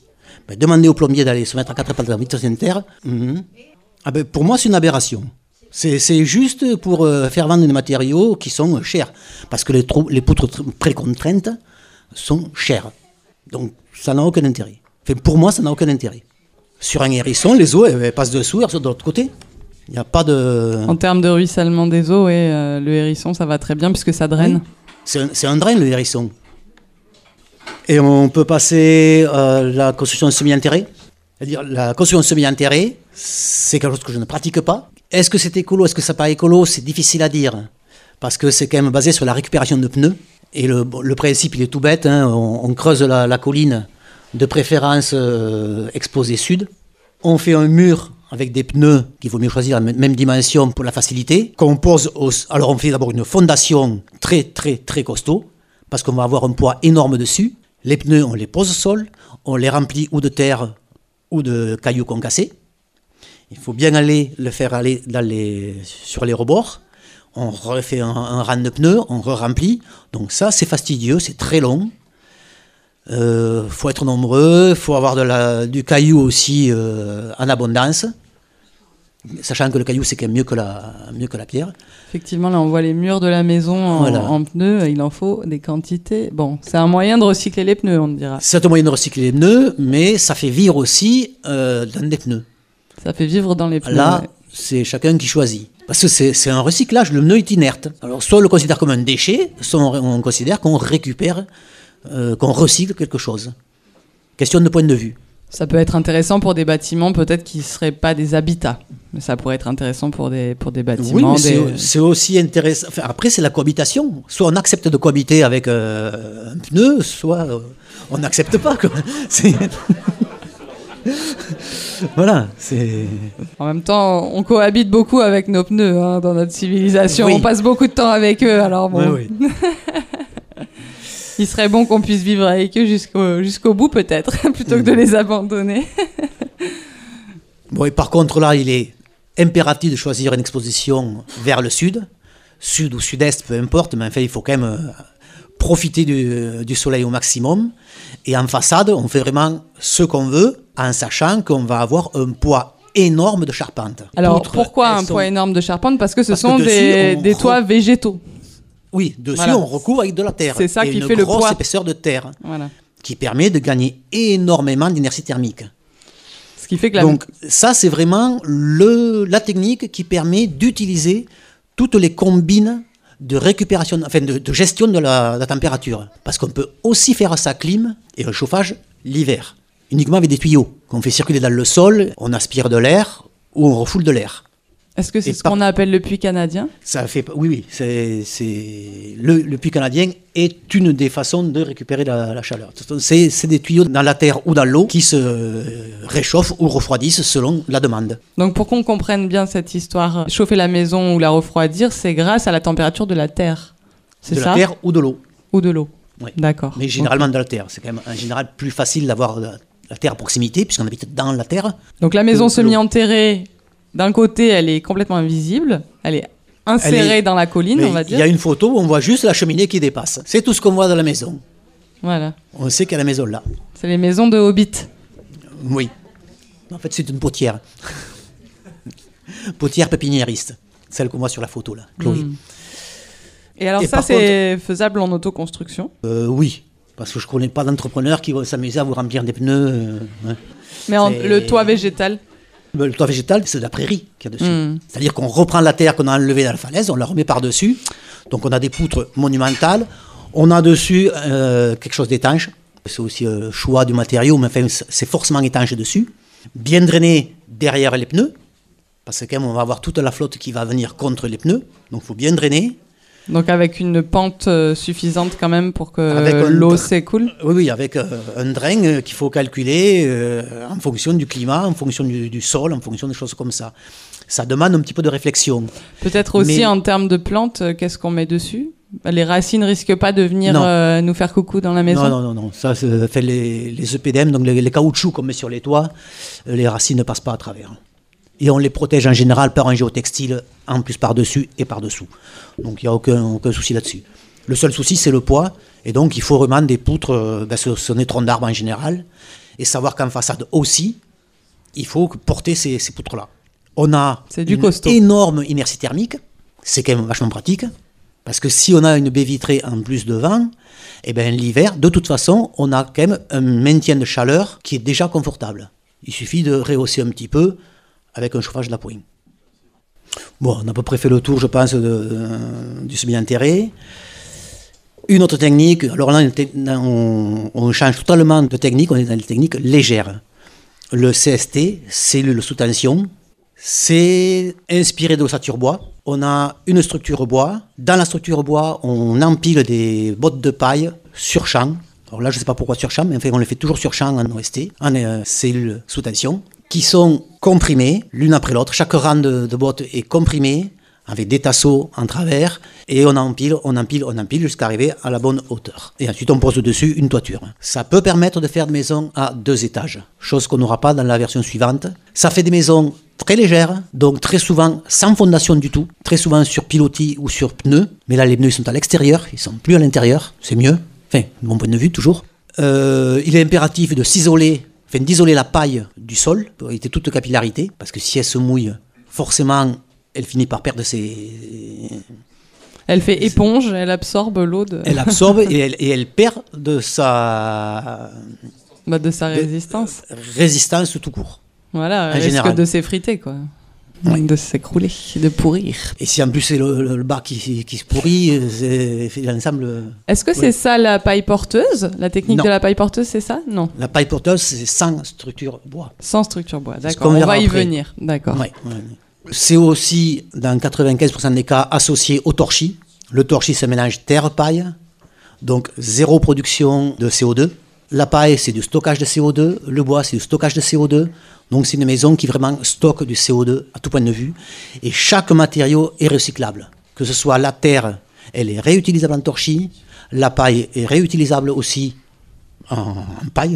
Ben, demander au plombier d'aller se mettre à quatre pattes dans vitre sanitaire, mm-hmm. ah ben, pour moi, c'est une aberration. C'est, c'est juste pour euh, faire vendre des matériaux qui sont euh, chers. Parce que les, trou- les poutres tr- précontraintes sont chères. Donc, ça n'a aucun intérêt. Enfin, pour moi, ça n'a aucun intérêt. Sur un hérisson, les eaux, elles, elles passent dessous, elles sont de l'autre côté. Il n'y a pas de... En termes de ruissellement des eaux, et euh, le hérisson, ça va très bien puisque ça draine. Oui. C'est, un, c'est un drain, le hérisson. Et on peut passer à la construction semi-enterrée. C'est-à-dire, la construction semi-enterrée, c'est quelque chose que je ne pratique pas. Est-ce que c'est écolo, est-ce que c'est pas écolo? C'est difficile à dire. Parce que c'est quand même basé sur la récupération de pneus. Et le, le principe, il est tout bête. Hein. On, on creuse la, la colline, de préférence euh, exposée sud. On fait un mur avec des pneus qu'il vaut mieux choisir la même dimension pour la facilité. Qu'on pose au, alors on fait d'abord une fondation très très très costaud, parce qu'on va avoir un poids énorme dessus. Les pneus, on les pose au sol, on les remplit ou de terre ou de cailloux concassés. Il faut bien aller le faire aller dans les, sur les rebords. On refait un, un rang de pneus, on re-remplit. Donc ça, c'est fastidieux, c'est très long. Il euh, faut être nombreux, il faut avoir de la, du caillou aussi euh, en abondance. Sachant que le caillou, c'est quand même mieux que la, mieux que la pierre. Effectivement, là, on voit les murs de la maison en, voilà. en pneus. Il en faut des quantités. Bon, c'est un moyen de recycler les pneus, on dira. C'est un moyen de recycler les pneus, mais ça fait vivre aussi euh, dans des pneus. Ça fait vivre dans les pneus. Là, ouais. C'est chacun qui choisit. Parce que c'est, c'est un recyclage, le pneu est inerte. Alors, soit on le considère comme un déchet, soit on, on considère qu'on récupère, euh, qu'on recycle quelque chose. Question de point de vue. Ça peut être intéressant pour des bâtiments, peut-être qui ne seraient pas des habitats. Mais ça pourrait être intéressant pour des, pour des bâtiments. Oui, mais des... c'est, c'est aussi intéressant. Enfin, après, c'est la cohabitation. Soit on accepte de cohabiter avec euh, un pneu, soit euh, on n'accepte pas. Quoi. C'est... Voilà, c'est... En même temps, on cohabite beaucoup avec nos pneus hein, dans notre civilisation. Oui. On passe beaucoup de temps avec eux, alors bon. Oui, oui. Il serait bon qu'on puisse vivre avec eux jusqu'au, jusqu'au bout, peut-être, plutôt que de les abandonner. Bon, et par contre, là, il est impératif de choisir une exposition vers le sud, sud ou sud-est, peu importe, mais enfin, il faut quand même... Euh, profiter du, du soleil au maximum. Et en façade, on fait vraiment ce qu'on veut, en sachant qu'on va avoir un poids énorme de charpente. Alors, Outre, pourquoi un sont... poids énorme de charpente? Parce que ce Parce sont que dessus, des, des re... toits végétaux. Oui, dessus, voilà. On recouvre avec de la terre. C'est ça et qui une fait le grosse poids. épaisseur de terre, voilà. Qui permet de gagner énormément d'inertie thermique. Ce qui fait que la... Donc, ça, c'est vraiment le, la technique qui permet d'utiliser toutes les combines de récupération, enfin de, de gestion de la, de la température. Parce qu'on peut aussi faire sa clim et un chauffage l'hiver, uniquement avec des tuyaux qu'on fait circuler dans le sol, on aspire de l'air ou on refoule de l'air. Est-ce que c'est et ce par... qu'on appelle le puits canadien? Ça fait, oui, oui, c'est, c'est... Le, le puits canadien est une des façons de récupérer la, la chaleur. C'est, c'est des tuyaux dans la terre ou dans l'eau qui se réchauffent ou refroidissent selon la demande. Donc pour qu'on comprenne bien cette histoire, chauffer la maison ou la refroidir, c'est grâce à la température de la terre. C'est de ça? la terre ou de l'eau. Ou de l'eau. Oui. D'accord. Mais généralement okay. de la terre. C'est quand même en général plus facile d'avoir la, la terre à proximité puisqu'on habite dans la terre. Donc la maison semi-enterrée, d'un côté, elle est complètement invisible, elle est insérée elle est... dans la colline, mais on va dire. Il y a une photo où on voit juste la cheminée qui dépasse. C'est tout ce qu'on voit dans la maison. Voilà. On sait qu'il y a la maison là. C'est les maisons de Hobbit. Oui. En fait, c'est une potière. Potière pépiniériste. Celle qu'on voit sur la photo là, Chloé. Mmh. Et alors Et ça, c'est contre... faisable en autoconstruction? euh, Oui, parce que je ne connais pas d'entrepreneurs qui vont s'amuser à vous remplir des pneus. Euh, ouais. Mais en... le toit végétal? Le toit végétal, c'est de la prairie qu'il y a dessus. Mmh. C'est-à-dire qu'on reprend la terre qu'on a enlevée dans la falaise, on la remet par-dessus. Donc on a des poutres monumentales. On a dessus euh, quelque chose d'étanche. C'est aussi le euh, choix du matériau, mais enfin, c'est forcément étanche dessus. Bien drainé derrière les pneus, parce que quand même, on va avoir toute la flotte qui va venir contre les pneus. Donc il faut bien drainer. Donc avec une pente euh, suffisante quand même pour que euh, l'eau s'écoule? Oui, oui, avec euh, un drain euh, qu'il faut calculer euh, en fonction du climat, en fonction du, du sol, en fonction des choses comme ça. Ça demande un petit peu de réflexion. Peut-être aussi Mais... en termes de plantes, euh, qu'est-ce qu'on met dessus? Les racines risquent pas de venir euh, nous faire coucou dans la maison? Non, non, non. non. Ça, c'est, fait les, les E P D M, donc les, les caoutchoucs qu'on met sur les toits, les racines ne passent pas à travers. Et on les protège en général par un géotextile, en plus par-dessus et par-dessous. Donc il n'y a aucun, aucun souci là-dessus. Le seul souci, c'est le poids. Et donc il faut vraiment des poutres, ben, ce sont des troncs d'arbres en général. et savoir qu'en façade aussi, il faut porter ces, ces poutres-là. On a C'est du une costaud. énorme inertie thermique, c'est quand même vachement pratique, parce que si on a une baie vitrée en plus de vent, eh ben, l'hiver, de toute façon, on a quand même un maintien de chaleur qui est déjà confortable. Il suffit de rehausser un petit peu avec un chauffage d'appoint. Bon, on a à peu près fait le tour, je pense, de, de, du semi-enterré. Une autre technique, alors là, on, on change totalement de technique, on est dans une technique légère. Le C S T, cellule sous tension, c'est inspiré de l'ossature bois. On a une structure bois. Dans la structure bois, on empile des bottes de paille sur champ. Alors là, je ne sais pas pourquoi sur champ, mais enfin, on les fait toujours sur champ en O S T, en euh, cellule sous tension, qui sont comprimées l'une après l'autre. Chaque rang de, de bottes est comprimé avec des tasseaux en travers, et on empile, on empile, on empile jusqu'à arriver à la bonne hauteur. Et ensuite, on pose dessus une toiture. Ça peut permettre de faire des maisons à deux étages, chose qu'on n'aura pas dans la version suivante. Ça fait des maisons très légères, donc très souvent sans fondation du tout, très souvent sur pilotis ou sur pneus, mais là, les pneus ils sont à l'extérieur, ils sont plus à l'intérieur, c'est mieux, enfin, de mon point de vue, toujours. Euh, il est impératif de s'isoler, enfin, d'isoler la paille du sol, pour éviter toute capillarité, parce que si elle se mouille, forcément, elle finit par perdre ses... Elle fait éponge, elle absorbe l'eau de... Elle absorbe et, elle, et elle perd de sa... Bah, de sa de- résistance. Résistance tout court. Voilà, en elle risque général. de s'effriter, quoi. Ouais. De s'écrouler, de pourrir. Et si en plus c'est le, le, le bas qui, qui se pourrit, c'est c'est l'ensemble... Est-ce que c'est Oui. ça la paille porteuse? La technique Non. de la paille porteuse, c'est ça? Non. La paille porteuse, c'est sans structure bois. Sans structure bois, ce d'accord. qu'on On verra va y après. venir, d'accord. Ouais, ouais. C'est aussi, dans quatre-vingt-quinze pour cent des cas, associé au torchis. Le torchis, c'est un mélange terre-paille, donc zéro production de C O deux. La paille, c'est du stockage de C O deux. Le bois, c'est du stockage de C O deux. Donc c'est une maison qui vraiment stocke du C O deux à tout point de vue. Et chaque matériau est recyclable. Que ce soit la terre, elle est réutilisable en torchis. La paille est réutilisable aussi en, en paille.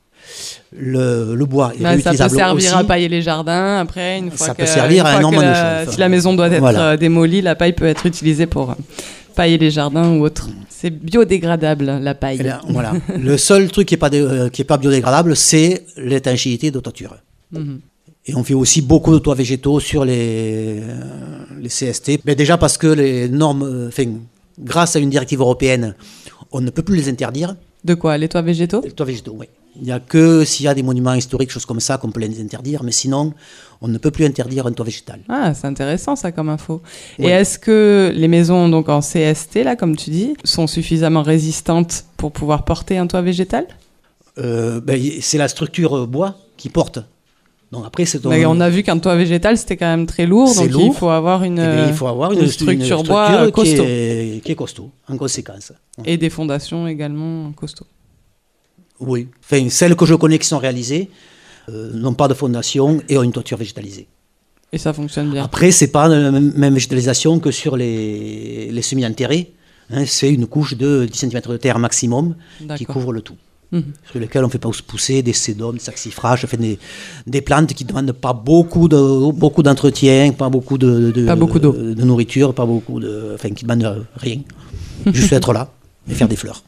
Le, le bois est Là, ça peut réutilisable servir aussi. à pailler les jardins. Après, une fois Ça que, peut servir une à fois énormément que de la- choses. si la maison doit être Voilà. euh, démolie, la paille peut être utilisée pour euh, pailler les jardins ou autre. C'est biodégradable, la paille. Eh bien, voilà. Le seul truc qui n'est pas, dé- euh, qui est pas biodégradable, c'est l'étanchéité de toiture. Mhm. Et on fait aussi beaucoup de toits végétaux sur les, euh, les C S T. Mais déjà parce que les normes, euh, enfin, grâce à une directive européenne, on ne peut plus les interdire. De quoi? Les toits végétaux? Les toits végétaux, oui. Il n'y a que s'il y a des monuments historiques, choses comme ça, qu'on peut les interdire. Mais sinon, on ne peut plus interdire un toit végétal. Ah, c'est intéressant ça comme info. Oui. Et est-ce que les maisons donc en C S T, là, comme tu dis, sont suffisamment résistantes pour pouvoir porter un toit végétal? Euh, ben, y- c'est la structure euh, bois qui porte. Donc après, c'est Mais on a vu qu'un toit végétal, c'était quand même très lourd, C'est donc il lourd. faut avoir une, Eh bien, il faut avoir une, une structure une bois structure qui costaud. est, qui est costaud, en conséquence. Et des fondations également costauds. Oui. Enfin, celles que je connais qui sont réalisées euh, n'ont pas de fondation et ont une toiture végétalisée. Et ça fonctionne bien. Après, c'est pas la même, même végétalisation que sur les, les semi-enterrés. Hein, c'est une couche de dix centimètres de terre maximum qui D'accord. couvre le tout. Mhm. Sur lesquels on fait pas pousser des sédums, des saxifrages, enfin des, des plantes qui ne demandent pas beaucoup de beaucoup d'entretien, pas beaucoup de, de, Pas beaucoup d'eau. de, de nourriture, pas beaucoup de, enfin qui demandent rien, juste être là et faire des fleurs.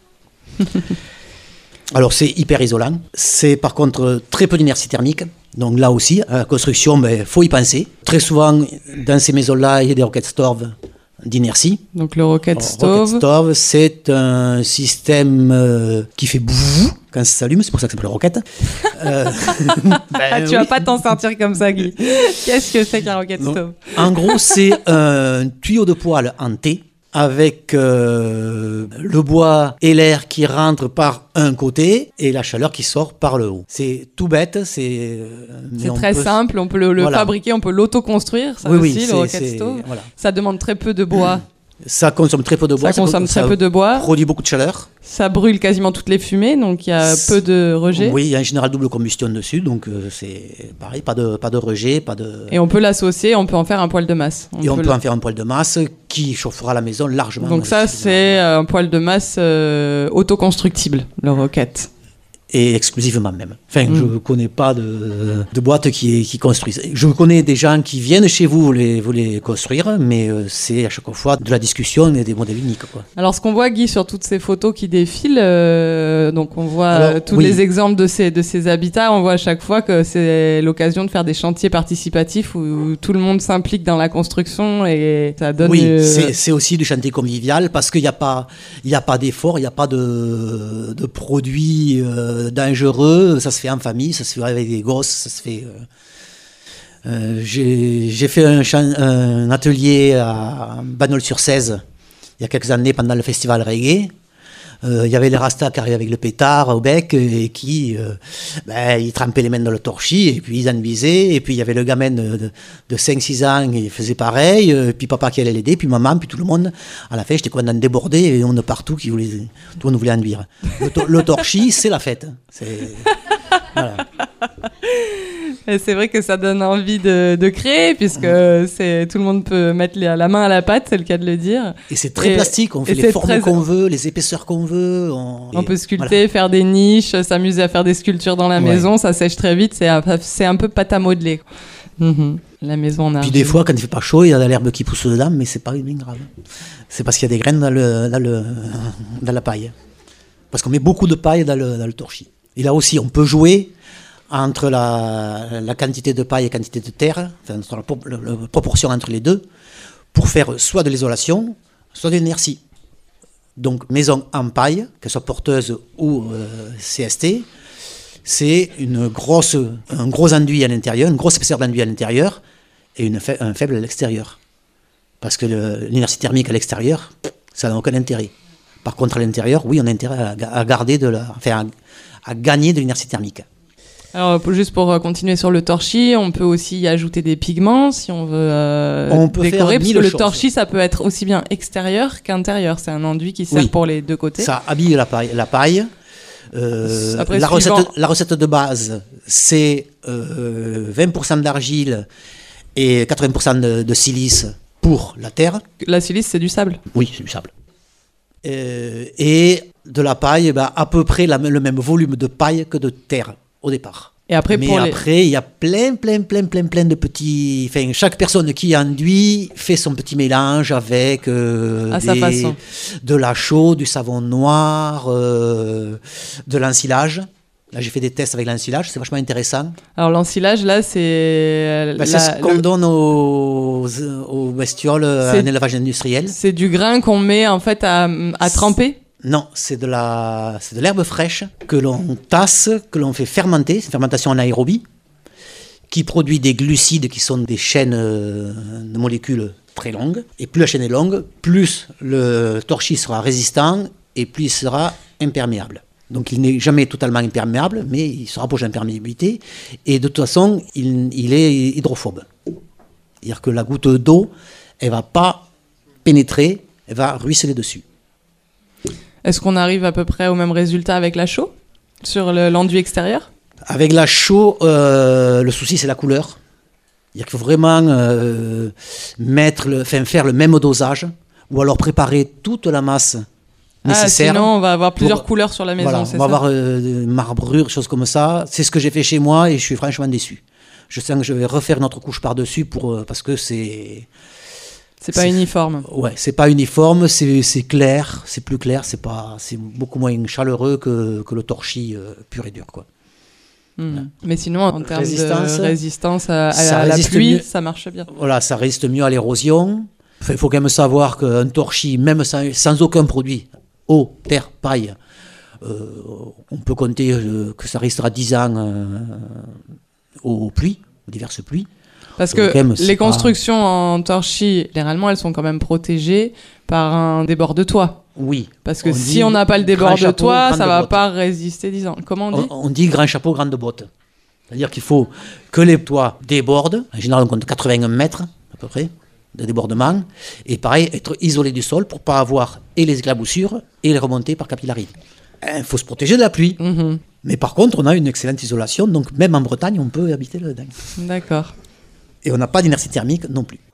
Alors c'est hyper isolant, c'est par contre très peu d'inertie thermique, donc là aussi, à la construction, il ben, faut y penser. Très souvent, dans ces maisons-là, il y a des rocket stoves d'inertie. Donc le rocket Alors, stove. Rocket stove, c'est un système euh, qui fait bouh quand ça s'allume, c'est pour ça que ça s'appelle rocket. Euh, Ah, ben tu vas oui. pas t'en sortir comme ça, Guy. Qu'est-ce que c'est qu'un rocket Non. stove? En gros, c'est un tuyau de poêle en T avec euh, le bois et l'air qui rentrent par un côté et la chaleur qui sort par le haut. C'est tout bête, c'est... euh, mais C'est on très peut- simple, on peut le, le Voilà. fabriquer, on peut l'auto-construire, ça Oui, aussi, oui, le c'est- rocket c'est- stove. voilà. Ça demande très peu de bois, Ça consomme très peu de bois. ça consomme très ça peu de bois, produit beaucoup de chaleur. ça brûle quasiment toutes les fumées, donc il y a C'est- peu de rejet. Oui, il y a en général double combustion dessus, donc euh, c'est pareil, pas de, pas de rejet, pas de... Et on peut l'associer, on peut en faire un poêle de masse. Et on peut le- en faire un poêle de masse qui chauffera la maison largement. Donc ça, Euh, c'est euh, un poêle de masse euh, autoconstructible, le rocket. et exclusivement même. Enfin, Mmh. je ne connais pas de, de boîtes qui, qui construisent. Je connais des gens qui viennent chez vous vous les, vous les construire, mais euh, c'est à chaque fois de la discussion et des modèles uniques, quoi. Alors, ce qu'on voit, Guy, sur toutes ces photos qui défilent, euh, donc on voit Alors, euh, tous oui. les exemples de ces, de ces habitats, on voit à chaque fois que c'est l'occasion de faire des chantiers participatifs où, où tout le monde s'implique dans la construction et ça donne... Oui, euh, c'est, c'est aussi du chantier convivial parce qu'il n'y a pas, il y a pas d'effort, il n'y a pas de, de produits euh, dangereux. Ça se fait en famille, ça se fait avec des gosses, ça se fait. Euh, euh, j'ai, j'ai fait un, chan- un atelier à Bagnols-sur-Cèze il y a quelques années pendant le festival reggae. Euh, Il y avait les rastas qui arrivaient avec le pétard au bec et qui euh, ben, ils trempaient les mains dans le torchis et puis ils enduisaient. Et puis il y avait le gamin de, de, de cinq six ans, il faisait pareil. Euh, puis papa qui allait l'aider, puis maman, puis tout le monde. À la fin, j'étais complètement débordé et on de partout qui voulait, tout le monde voulait enduire. Le, to- le torchis, c'est la fête. C'est, voilà. Et c'est vrai que ça donne envie de, de créer, puisque c'est, tout le monde peut mettre la la main à la pâte, c'est le cas de le dire. Et c'est très Et- plastique, on et fait les c'est formes très- qu'on veut, les épaisseurs qu'on veut. On, On et peut sculpter, voilà. faire des niches, s'amuser à faire des sculptures dans la Ouais. maison, ça sèche très vite, c'est un, c'est un peu pâte à modeler. Mhm. La maison en Puis argile. des fois, quand il fait pas chaud, il y a de l'herbe qui pousse dedans, mais c'est pas bien grave. C'est parce qu'il y a des graines dans, le, dans, le, dans la paille. Parce qu'on met beaucoup de paille dans le, dans le torchis. Et là aussi, on peut jouer entre la, la quantité de paille et la quantité de terre, enfin, entre la, pro- la- la proportion entre les deux, pour faire soit de l'isolation, soit de l'inertie. Donc, maison en paille, qu'elle soit porteuse ou euh, C S T, c'est une grosse, un gros enduit à l'intérieur, une grosse épaisseur d'enduit à l'intérieur et une fa- un faible à l'extérieur. Parce que le- l'inertie thermique à l'extérieur, ça n'a aucun intérêt. Par contre, à l'intérieur, oui, on a intérêt à, ga- à garder de la, enfin, à, à gagner de l'inertie thermique. Alors, pour- juste pour euh, continuer sur le torchis, on peut aussi y ajouter des pigments si on veut euh, On peut décorer, faire parce que mille le choses. torchis, ça peut être aussi bien extérieur qu'intérieur. C'est un enduit qui sert Oui. pour les deux côtés. Ça habille la paille. La paille. Euh, Après, la, suivant- recette, la recette de base, c'est euh, vingt pour cent d'argile et quatre-vingts pour cent de, de silice pour la terre. La silice, c'est du sable. Oui, c'est du sable. Euh, et de la paille, bah, à peu près la- le même volume de paille que de terre au départ. Et après, Mais pour les... après, il y a plein, plein, plein, plein, plein de petits. Enfin, chaque personne qui enduit fait son petit mélange avec euh, À sa des- façon. de la chaux, du savon noir, euh, de l'ensilage. Là, j'ai fait des tests avec l'ensilage, c'est vachement intéressant. Alors, l'ensilage, là, c'est... Bah, la- c'est ce qu'on le- donne aux, aux bestioles euh, C'est- en élevage industriel. C'est du grain qu'on met, en fait, à, à tremper. Non, c'est de la, c'est de l'herbe fraîche que l'on tasse, que l'on fait fermenter, c'est une fermentation en aérobie, qui produit des glucides qui sont des chaînes euh, de molécules très longues. Et plus la chaîne est longue, plus le torchis sera résistant et plus il sera imperméable. Donc il n'est jamais totalement imperméable, mais il se rapproche d'imperméabilité. Et de toute façon, il, il est hydrophobe. C'est-à-dire que la goutte d'eau, elle ne va pas pénétrer, elle va ruisseler dessus. Est-ce qu'on arrive à peu près au même résultat avec la chaux sur le- l'enduit extérieur? Avec la chaux, euh, le souci c'est la couleur. Il faut vraiment euh, mettre le, enfin, faire le même dosage ou alors préparer toute la masse Ah, nécessaire. sinon, on va avoir plusieurs pour- couleurs sur la maison, Voilà, c'est on ça? va avoir euh, des marbrures, choses comme ça. C'est ce que j'ai fait chez moi et je suis franchement déçu. Je sens que je vais refaire une autre couche par-dessus pour, euh, parce que c'est... C'est pas c'est- uniforme. Ouais, c'est pas uniforme, c'est c'est clair, c'est plus clair, c'est pas, c'est beaucoup moins chaleureux que, que le torchis euh, pur et dur, quoi. Hmm. Mais sinon, en termes Résistance, de résistance à, à ça la, la résiste pluie, mieux. ça marche bien. Voilà, ça résiste mieux à l'érosion. Enfin, il faut quand même savoir qu'un torchis, même sans, sans aucun produit, eau, terre, paille, euh, on peut compter euh, que ça restera dix ans euh, aux pluies, aux diverses pluies. Parce Donc, que quand même, c'est les pas- constructions en torchis, généralement, elles sont quand même protégées par un débord de toit. Oui. Parce que On si dit on n'a pas le débord grand de chapeau, toit, grande ça va botte. pas résister dix ans. Comment on dit? On, on dit grand chapeau, grande botte. C'est-à-dire qu'il faut que les toits débordent. En général, on compte quatre-vingts mètres à peu près de débordement. Et pareil, être isolé du sol pour pas avoir et les éclaboussures et les remontées par capillarité. Il faut se protéger de la pluie. Mhm. Mais par contre, on a une excellente isolation. Donc même en Bretagne, on peut habiter là-dedans. D'accord. Et on n'a pas d'inertie thermique non plus.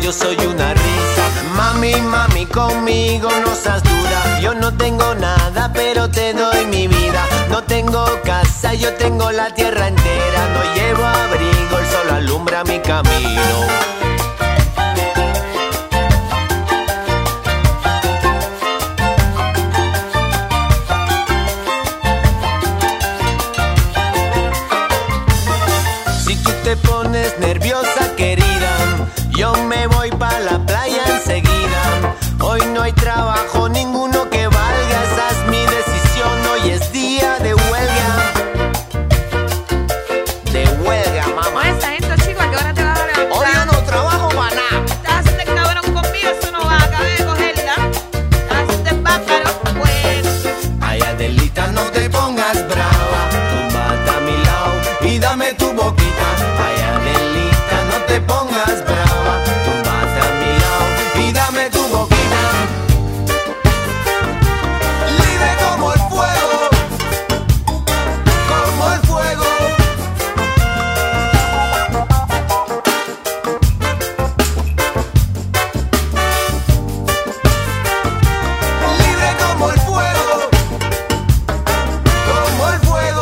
yo soy una risa. Mami, mami, conmigo no seas dura. Yo no tengo nada, pero te doy mi vida. No tengo casa, yo tengo la tierra entera. No llevo abrigo, el sol alumbra mi camino. Te pones nerviosa, querida, yo me voy pa' la playa enseguida. Hoy no hay trabajo ninguno que valga, esa es mi decisión, hoy es día de huelga. De huelga, mamá. Oye, esta gente, chico, ¿a qué hora te vas a levantar? Hoy yo no trabajo para nada. Estás haciendo el cabrón conmigo, eso no va a acabar de cogerla. Estás haciendo el bácaro, pues. Ay, Adelita, no te pongas brava, túmbate a mi lado y dame tu boquita. Ay, Adelita, no te pongas brava, túmbate a mi lado y dame tu boquita. Libre como el fuego, como el fuego. Libre como el fuego, como el fuego.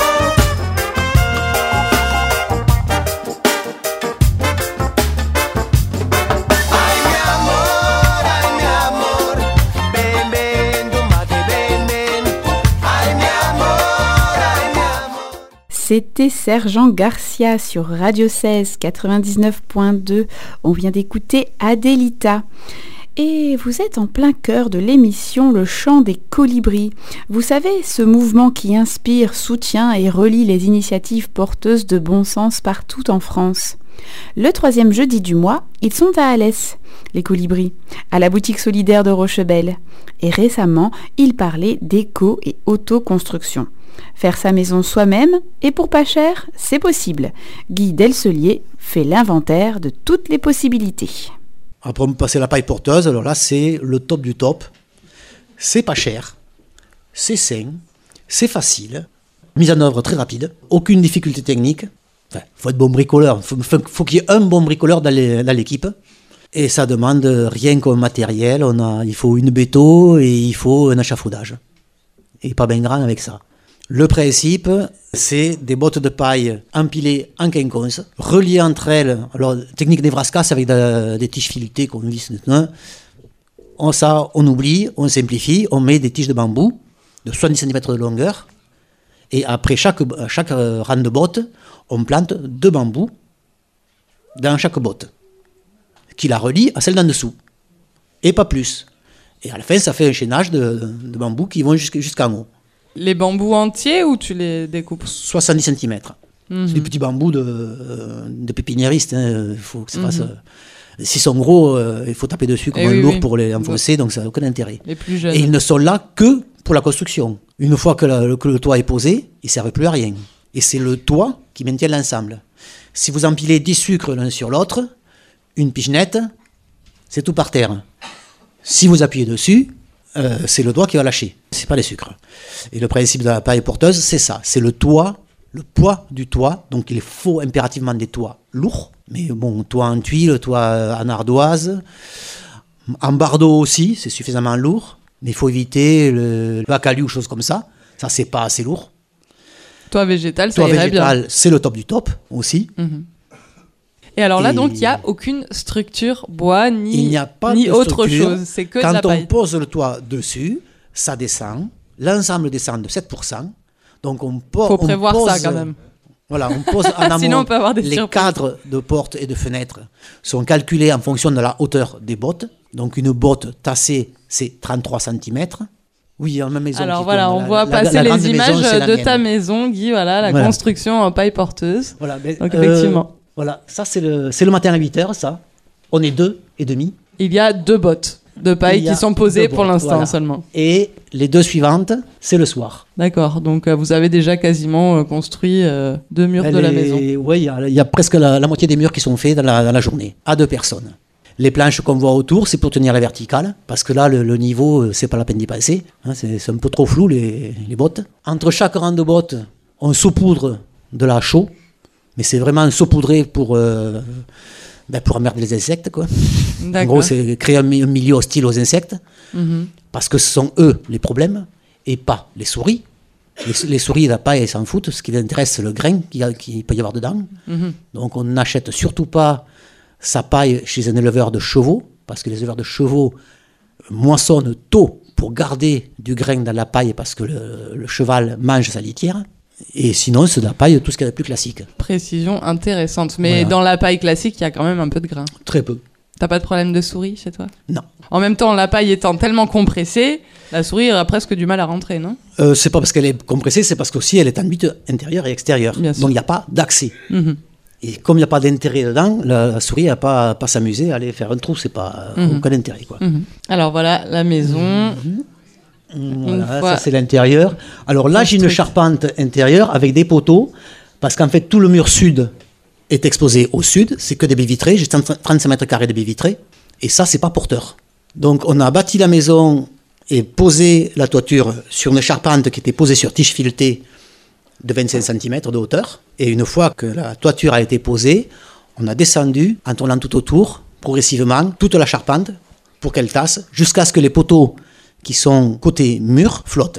Ay, mi amor, ay, mi amor, ven, ven, túmbate, ven, ven. Ay, mi amor, ay, mi amor. C'était Sergent Garcia sur Radio seize quatre-vingt-dix-neuf point deux. On vient d'écouter Adelita. Et vous êtes en plein cœur de l'émission Le Chant des Colibris. Vous savez, ce mouvement qui inspire, soutient et relie les initiatives porteuses de bon sens partout en France. Le troisième jeudi du mois, ils sont à Alès, les Colibris, à la boutique solidaire de Rochebelle. Et récemment, ils parlaient d'éco et autoconstruction. Faire sa maison soi-même, et pour pas cher, c'est possible. Guy Delcelier fait l'inventaire de toutes les possibilités. Après, on peut passer la paille porteuse. Alors là, c'est le top du top. C'est pas cher, c'est sain, c'est facile, mise en œuvre très rapide, aucune difficulté technique. Enfin, faut être bon bricoleur. Faut, faut, faut qu'il y ait un bon bricoleur dans, les, dans l'équipe. Et ça demande rien qu'un matériel. On a, il faut une béto et il faut un achafaudage. Et pas bien grand avec ça. Le principe, c'est des bottes de paille empilées en quinconce, reliées entre elles. Alors, technique d'Evraskas avec de, des tiges filetées qu'on visse maintenant. On, ça, on oublie, on simplifie, on met des tiges de bambou de soixante-dix centimètres de longueur. Et après chaque, chaque rang de botte, on plante deux bambous dans chaque botte, qui la relie à celle d'en dessous. Et pas plus. Et à la fin, ça fait un chaînage de, de bambous qui vont jusqu', jusqu'en haut. Les bambous entiers ou tu les découpes? soixante-dix centimètres. Mm-hmm. C'est des petits bambous de, de pépiniéristes. Hein. Il faut que ça fasse, mm-hmm. S'ils sont gros, euh, il faut taper dessus comme et un oui, lourd oui. pour les enfoncer, oui. Donc ça n'a aucun intérêt. Les plus jeunes. Et ils ne sont là que pour la construction. Une fois que, la, que le toit est posé, ils ne servent plus à rien. Et c'est le toit qui maintient l'ensemble. Si vous empilez dix sucres l'un sur l'autre, une pichenette, c'est tout par terre. Si vous appuyez dessus, euh, c'est le doigt qui va lâcher. C'est pas les sucres. Et le principe de la paille porteuse, c'est ça. C'est le toit, le poids du toit. Donc il faut impérativement des toits lourds. Mais bon, toit en tuile, toit en ardoise. En bardeau aussi, c'est suffisamment lourd. Mais il faut éviter le, le bacalhau ou choses comme ça. Ça, c'est pas assez lourd. Toit végétal, ça toit irait végétal, bien. C'est le top du top aussi. Mm-hmm. Et alors là, Et donc, il n'y a aucune structure bois ni, il n'y a pas ni de autre structure. chose. C'est que Quand de la paille. on pose le toit dessus, ça descend. L'ensemble descend de sept pour cent. Donc on po- faut prévoir on pose, ça quand même. Voilà, on pose en amont. Sinon, on peut avoir des les surprises. cadres de portes et de fenêtres sont calculés en fonction de la hauteur des bottes. Donc une botte tassée, c'est trente-trois centimètres. Oui, en ma maison. Alors voilà, on la, voit la, passer la, la les images maison, de ta maison, Guy. Voilà, la voilà. construction en paille porteuse. Voilà, mais, donc euh, effectivement. Voilà, ça c'est le, c'est le matin à huit heures, ça. On est deux et demi. Il y a deux bottes de paille qui sont posées pour bottes, l'instant voilà. seulement. Et les deux suivantes, c'est le soir. D'accord, donc euh, vous avez déjà quasiment euh, construit euh, deux murs Elle de la est... maison. Oui, il y, y a presque la, la moitié des murs qui sont faits dans la, dans la journée, à deux personnes. Les planches qu'on voit autour, c'est pour tenir la verticale, parce que là, le, le niveau, c'est pas la peine d'y passer. Hein, c'est, c'est un peu trop flou, les, les bottes. Entre chaque rang de bottes, on saupoudre de la chaux, mais c'est vraiment saupoudré pour, euh, Ben, pour emmerder les insectes, quoi. En D'accord. gros, c'est créer un mi- un milieu hostile aux insectes, Mhm. parce que ce sont eux les problèmes, et pas les souris. Les, les souris, la paille, elles s'en foutent. Ce qui les intéresse, c'est le grain qu'il y a- qu'il peut y avoir dedans. Mhm. Donc, on n'achète surtout pas sa paille chez un éleveur de chevaux, parce que les éleveurs de chevaux moissonnent tôt pour garder du grain dans la paille, parce que le, le cheval mange sa litière. Et sinon, c'est de la paille, tout ce qu'il y a de plus classique. Précision intéressante. Mais Voilà. dans la paille classique, il y a quand même un peu de grain. Très peu. T'as pas de problème de souris chez toi? Non. En même temps, la paille étant tellement compressée, la souris aura presque du mal à rentrer, non? Euh, c'est pas parce qu'elle est compressée, c'est parce qu'aussi elle est enduite intérieure et extérieure. Bien sûr. Donc il n'y a pas d'accès. Mhm. Et comme il n'y a pas d'intérêt dedans, la, la souris n'a pas, pas s'amuser à aller faire un trou, c'est pas euh, Mhm. aucun intérêt. Quoi. Mhm. Alors voilà, la maison. Voilà, fois- ça c'est l'intérieur. Alors là, j'ai une Construite. charpente intérieure avec des poteaux, parce qu'en fait tout le mur sud est exposé au sud, c'est que des baies vitrées, j'ai trente-cinq mètres carrés de baies vitrées, et ça c'est pas porteur. Donc on a bâti la maison et posé la toiture sur une charpente qui était posée sur tige filetée de vingt-cinq centimètres de hauteur, et une fois que la toiture a été posée, on a descendu en tournant tout autour, progressivement, toute la charpente, pour qu'elle tasse, jusqu'à ce que les poteaux qui sont côté mur flottent.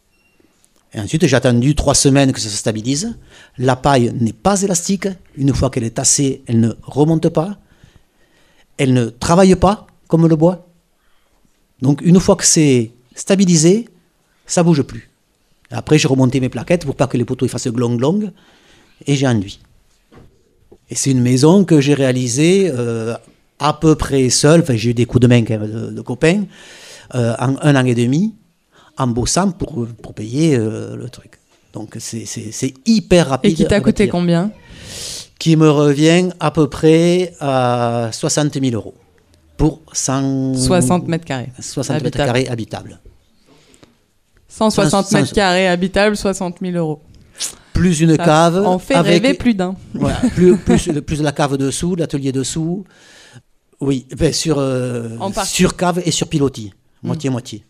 Et ensuite, j'ai attendu trois semaines que ça se stabilise. La paille n'est pas élastique. Une fois qu'elle est tassée, elle ne remonte pas. Elle ne travaille pas comme le bois. Donc, une fois que c'est stabilisé, ça ne bouge plus. Après, j'ai remonté mes plaquettes pour pas que les poteaux ils fassent glong-glong. Et j'ai enduit. Et c'est une maison que j'ai réalisée euh, à peu près seule. Enfin, j'ai eu des coups de main quand même de, de copains. Euh, en un an et demi, en bossant pour, pour payer euh, le truc. Donc c'est, c'est, c'est hyper rapide. Et qui t'a à coûté bâtir. combien? Qui me revient à peu près à soixante mille euros. Pour cent... soixante mètres carrés. soixante mètres Habitable. carrés habitables. cent soixante Sans- mètres carrés habitables, soixante mille euros. Plus une Ça cave. en fait avec, rêver plus d'un. Voilà, plus, plus, plus la cave dessous, l'atelier dessous. Oui, ben, sur, euh, En partie. sur cave et sur pilotis. Moitié-moitié.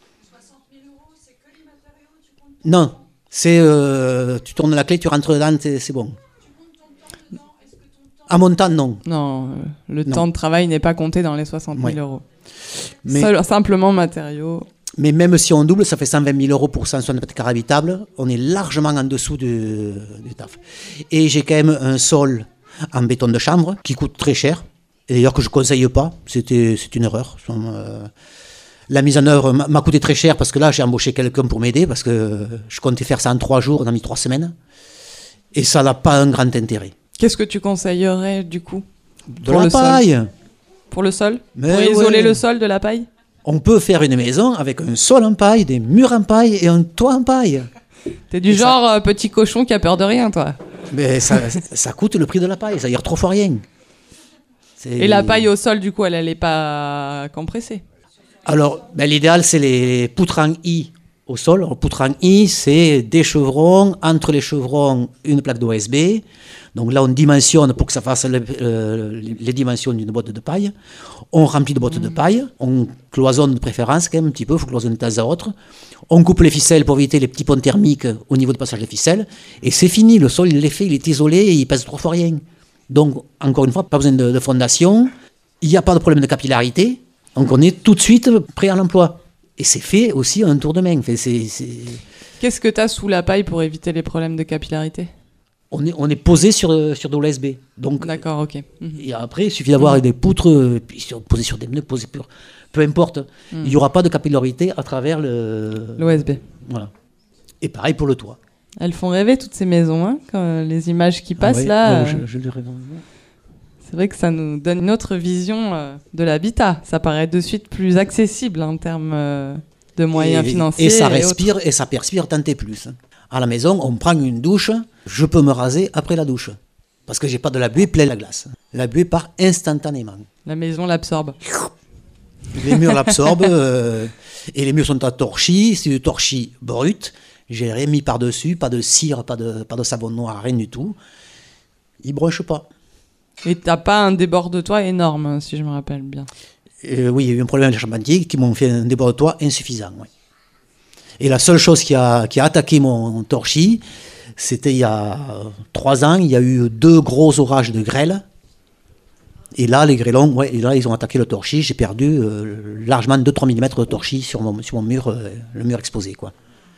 Non, c'est euh, tu tournes la clé, tu rentres dedans, c'est, c'est bon. À mon temps, non. Non, euh, le Non. temps de travail n'est pas compté dans les soixante mille Ouais. euros. Mais, Seul- simplement matériaux. mais même si on double, ça fait cent vingt mille euros pour cent soixante mètres carrés habitables. On est largement en dessous du, du taf. Et j'ai quand même un sol en béton de chanvre qui coûte très cher. Et d'ailleurs que je ne conseille pas. C'était, c'est une erreur. Euh, La mise en œuvre m'a m'a coûté très cher parce que là, j'ai embauché quelqu'un pour m'aider parce que je comptais faire ça en trois jours, on a mis trois semaines. Et ça n'a pas un grand intérêt. Qu'est-ce que tu conseillerais du coup? De Pour la le sol. paille. Pour le sol? Mais Pour isoler ouais. le sol de la paille? On peut faire une maison avec un sol en paille, des murs en paille et un toit en paille. T'es du Et ça- genre euh, petit cochon qui a peur de rien, toi. Mais ça, ça coûte le prix de la paille, ça veut dire trois fois rien. C'est- Et la paille au sol, du coup, elle n'est pas compressée. Alors, ben, l'idéal, c'est les poutres en I au sol. Alors, poutres en I, c'est des chevrons, entre les chevrons, une plaque d'O S B. Donc là, on dimensionne pour que ça fasse le- euh, les dimensions d'une boîte de paille. On remplit de boîtes de paille. On cloisonne de préférence, quand même, un petit peu. Il faut cloisonner de temps à autre. On coupe les ficelles pour éviter les petits ponts thermiques au niveau du passage des ficelles. Et c'est fini. Le sol, il est fait, il est isolé et il pèse trois fois rien. Donc, encore une fois, pas besoin de, de fondation. Il n'y a pas de problème de capillarité. Donc, on est tout de suite prêt à l'emploi. Et c'est fait aussi un tour de main. Enfin, c'est, c'est... Qu'est-ce que tu as sous la paille pour éviter les problèmes de capillarité? On, est, on est posé sur, sur de l'O S B. Donc, D'accord, ok. Mhm. et après, il suffit d'avoir des poutres euh, puis sur, posées sur des pneus, posées sur... Peu importe. Mhm. Il n'y aura pas de capillarité à travers le... L'O S B. Voilà. Et pareil pour le toit. Elles font rêver toutes ces maisons, hein, quand, euh, les images qui passent Ah ouais, là. euh, euh, je, je le rêve. C'est vrai que ça nous donne une autre vision euh, de l'habitat. Ça paraît de suite plus accessible en termes euh, de moyens et, financiers. Et ça autres. respire et ça perspire tant et plus. À la maison, on prend une douche, je peux me raser après la douche. Parce que j'ai pas de la buée pleine la glace. La buée part instantanément. La maison l'absorbe. Les murs l'absorbent euh, et les murs sont à torchis. C'est du torchis brut. J'ai rien mis par-dessus, pas de cire, pas de, pas de savon noir, rien du tout. Il broche pas. Et t'as pas un débord de toit énorme, hein, si je me rappelle bien. Euh, oui, il y a eu un problème avec les charpentiers qui m'ont fait un débord de toit insuffisant. Ouais. Et la seule chose qui a, qui a attaqué mon torchis, c'était il y a trois ans, il y a eu deux gros orages de grêle. Et là, les grêlons, ouais, et là, ils ont attaqué le torchis. J'ai perdu euh, largement deux à trois millimètres de torchis sur mon, sur mon mur, euh, le mur exposé, quoi.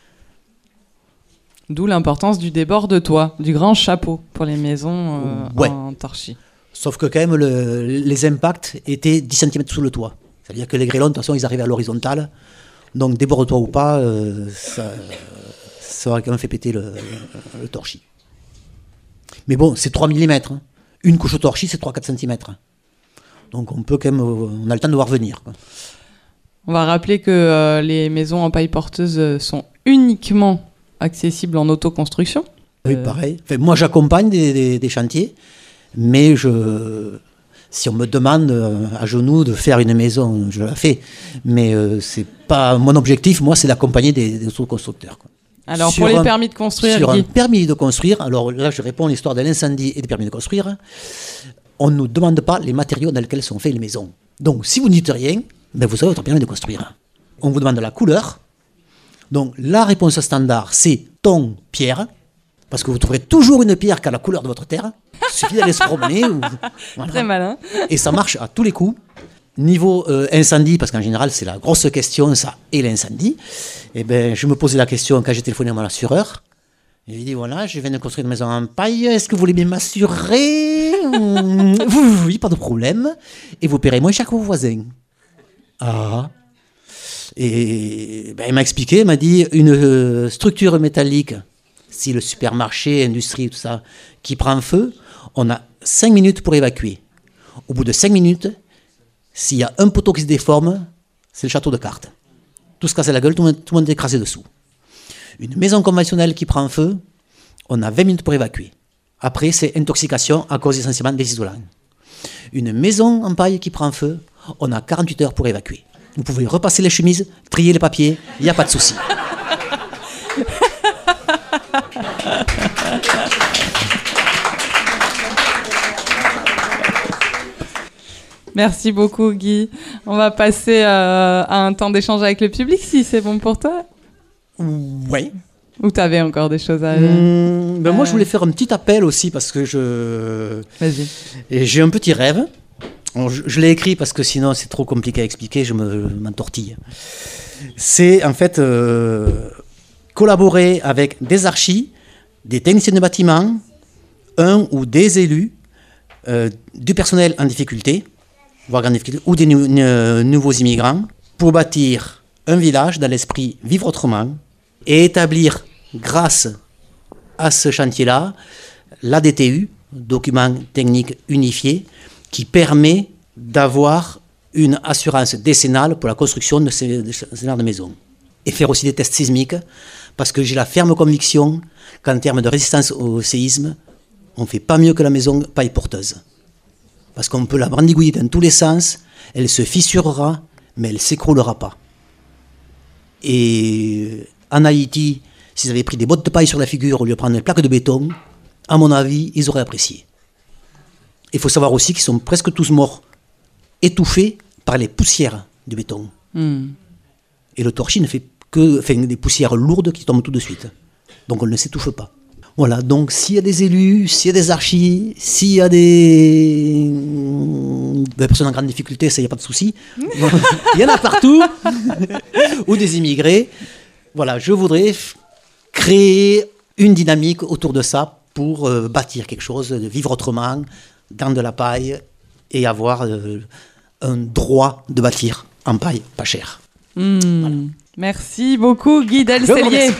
D'où l'importance du débord de toit, du grand chapeau pour les maisons euh, ouais. en torchis. Sauf que quand même, le, les impacts étaient dix centimètres sous le toit. C'est-à-dire que les grêlons, de toute façon, ils arrivaient à l'horizontale. Donc, débord de toit ou pas, euh, ça, ça aurait quand même fait péter le, le, le torchis. Mais bon, c'est trois millimètres. Hein. Une couche de torchis, c'est trois à quatre centimètres. Donc, on peut quand même, on a le temps de voir venir, quoi. On va rappeler que euh, les maisons en paille porteuse sont uniquement accessibles en autoconstruction. Oui, euh... pareil. Enfin, moi, j'accompagne des, des, des chantiers, mais je, si on me demande euh, à genoux de faire une maison, je la fais. Mais euh, c'est pas mon objectif. Moi, c'est d'accompagner des, des autoconstructeurs, quoi. Alors, sur pour les un, permis de construire, sur Guy. un permis de construire. Alors là, je réponds à l'histoire de l'incendie et des permis de construire. On ne nous demande pas les matériaux dans lesquels sont faites les maisons. Donc, si vous ne dites rien, ben vous avez votre permis de construire. On vous demande la couleur. Donc, la réponse standard, c'est ton pierre, parce que vous trouverez toujours une pierre qui a la couleur de votre terre. Il suffit d'aller se promener. Ou, voilà. Très malin. Et ça marche à tous les coups. Niveau euh, incendie, parce qu'en général, c'est la grosse question, ça, et l'incendie. Et ben, je me posais la question quand j'ai téléphoné à mon assureur. Je lui ai dit, voilà, je viens de construire une maison en paille, est-ce que vous voulez bien m'assurer? Oui, pas de problème. Et vous paierez moins cher que vos voisins. Ah. Et ben, il m'a expliqué, il m'a dit, une euh, structure métallique, si le supermarché, industrie, tout ça, qui prend feu, on a cinq minutes pour évacuer. Au bout de cinq minutes, s'il y a un poteau qui se déforme, c'est le château de cartes. Tout se casse la gueule, tout le, monde, tout le monde est écrasé dessous. Une maison conventionnelle qui prend feu, on a vingt minutes pour évacuer. Après, c'est intoxication à cause essentiellement des isolants. Une maison en paille qui prend feu, on a quarante-huit heures pour évacuer. Vous pouvez repasser les chemises, trier les papiers, il n'y a pas de souci. Merci beaucoup, Guy. On va passer euh, à un temps d'échange avec le public, si c'est bon pour toi. Oui. Ou tu avais encore des choses à... Mmh, ben euh... moi, je voulais faire un petit appel aussi, parce que je... Vas-y. Et j'ai un petit rêve. Je, je l'ai écrit parce que sinon, c'est trop compliqué à expliquer, je me, m'entortille. C'est, en fait, euh, collaborer avec des archis, des techniciens de bâtiment, un ou des élus, euh, du personnel en difficulté, voire en difficulté, ou des nou- n- nouveaux immigrants, pour bâtir un village dans l'esprit vivre autrement et établir, grâce à ce chantier-là, l'A D T U, document technique unifié, qui permet d'avoir une assurance décennale pour la construction de ces, de ces genres de maisons. Et faire aussi des tests sismiques, parce que j'ai la ferme conviction qu'en termes de résistance au séisme, on ne fait pas mieux que la maison paille porteuse. Parce qu'on peut la brandigouiller dans tous les sens, elle se fissurera, mais elle ne s'écroulera pas. Et en Haïti, s'ils avaient pris des bottes de paille sur la figure au lieu de prendre une plaque de béton, à mon avis, ils auraient apprécié. Il faut savoir aussi qu'ils sont presque tous morts, étouffés par les poussières du béton. Mm. Et le torchis ne fait que enfin, des poussières lourdes qui tombent tout de suite. Donc on ne s'étouffe pas. Voilà, donc s'il y a des élus, s'il y a des archis, s'il y a des... des personnes en grande difficulté, ça, il n'y a pas de souci. Il y en a partout. Ou des immigrés. Voilà, je voudrais f- créer une dynamique autour de ça pour euh, bâtir quelque chose, de vivre autrement, dans de la paille, et avoir euh, un droit de bâtir en paille pas cher. Mmh. Voilà. Merci beaucoup, Guy Je vous Delcellier. remercie.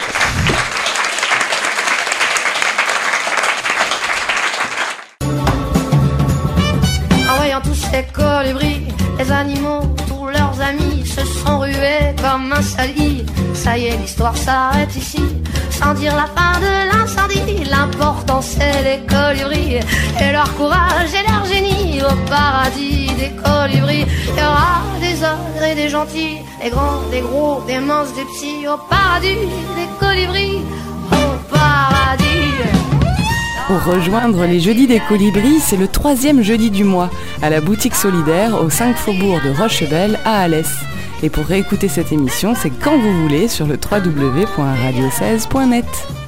En voyant tous ces colibris, les animaux, tous leurs amis se sont rués comme un sali. Ça y est, l'histoire s'arrête ici, sans dire la fin de l'incendie. L'important c'est les colibris et leur courage et leur génie. Au paradis des colibris, il y aura des ogres et des gentils, des grands, des gros, des minces, des petits. Au paradis des colibris, au paradis. Pour rejoindre les Jeudis des Colibris, c'est le troisième jeudi du mois, à la boutique solidaire au cinq faubourg de Rochebelle à Alès. Et pour réécouter cette émission, c'est quand vous voulez sur le w w w point radio seize point net.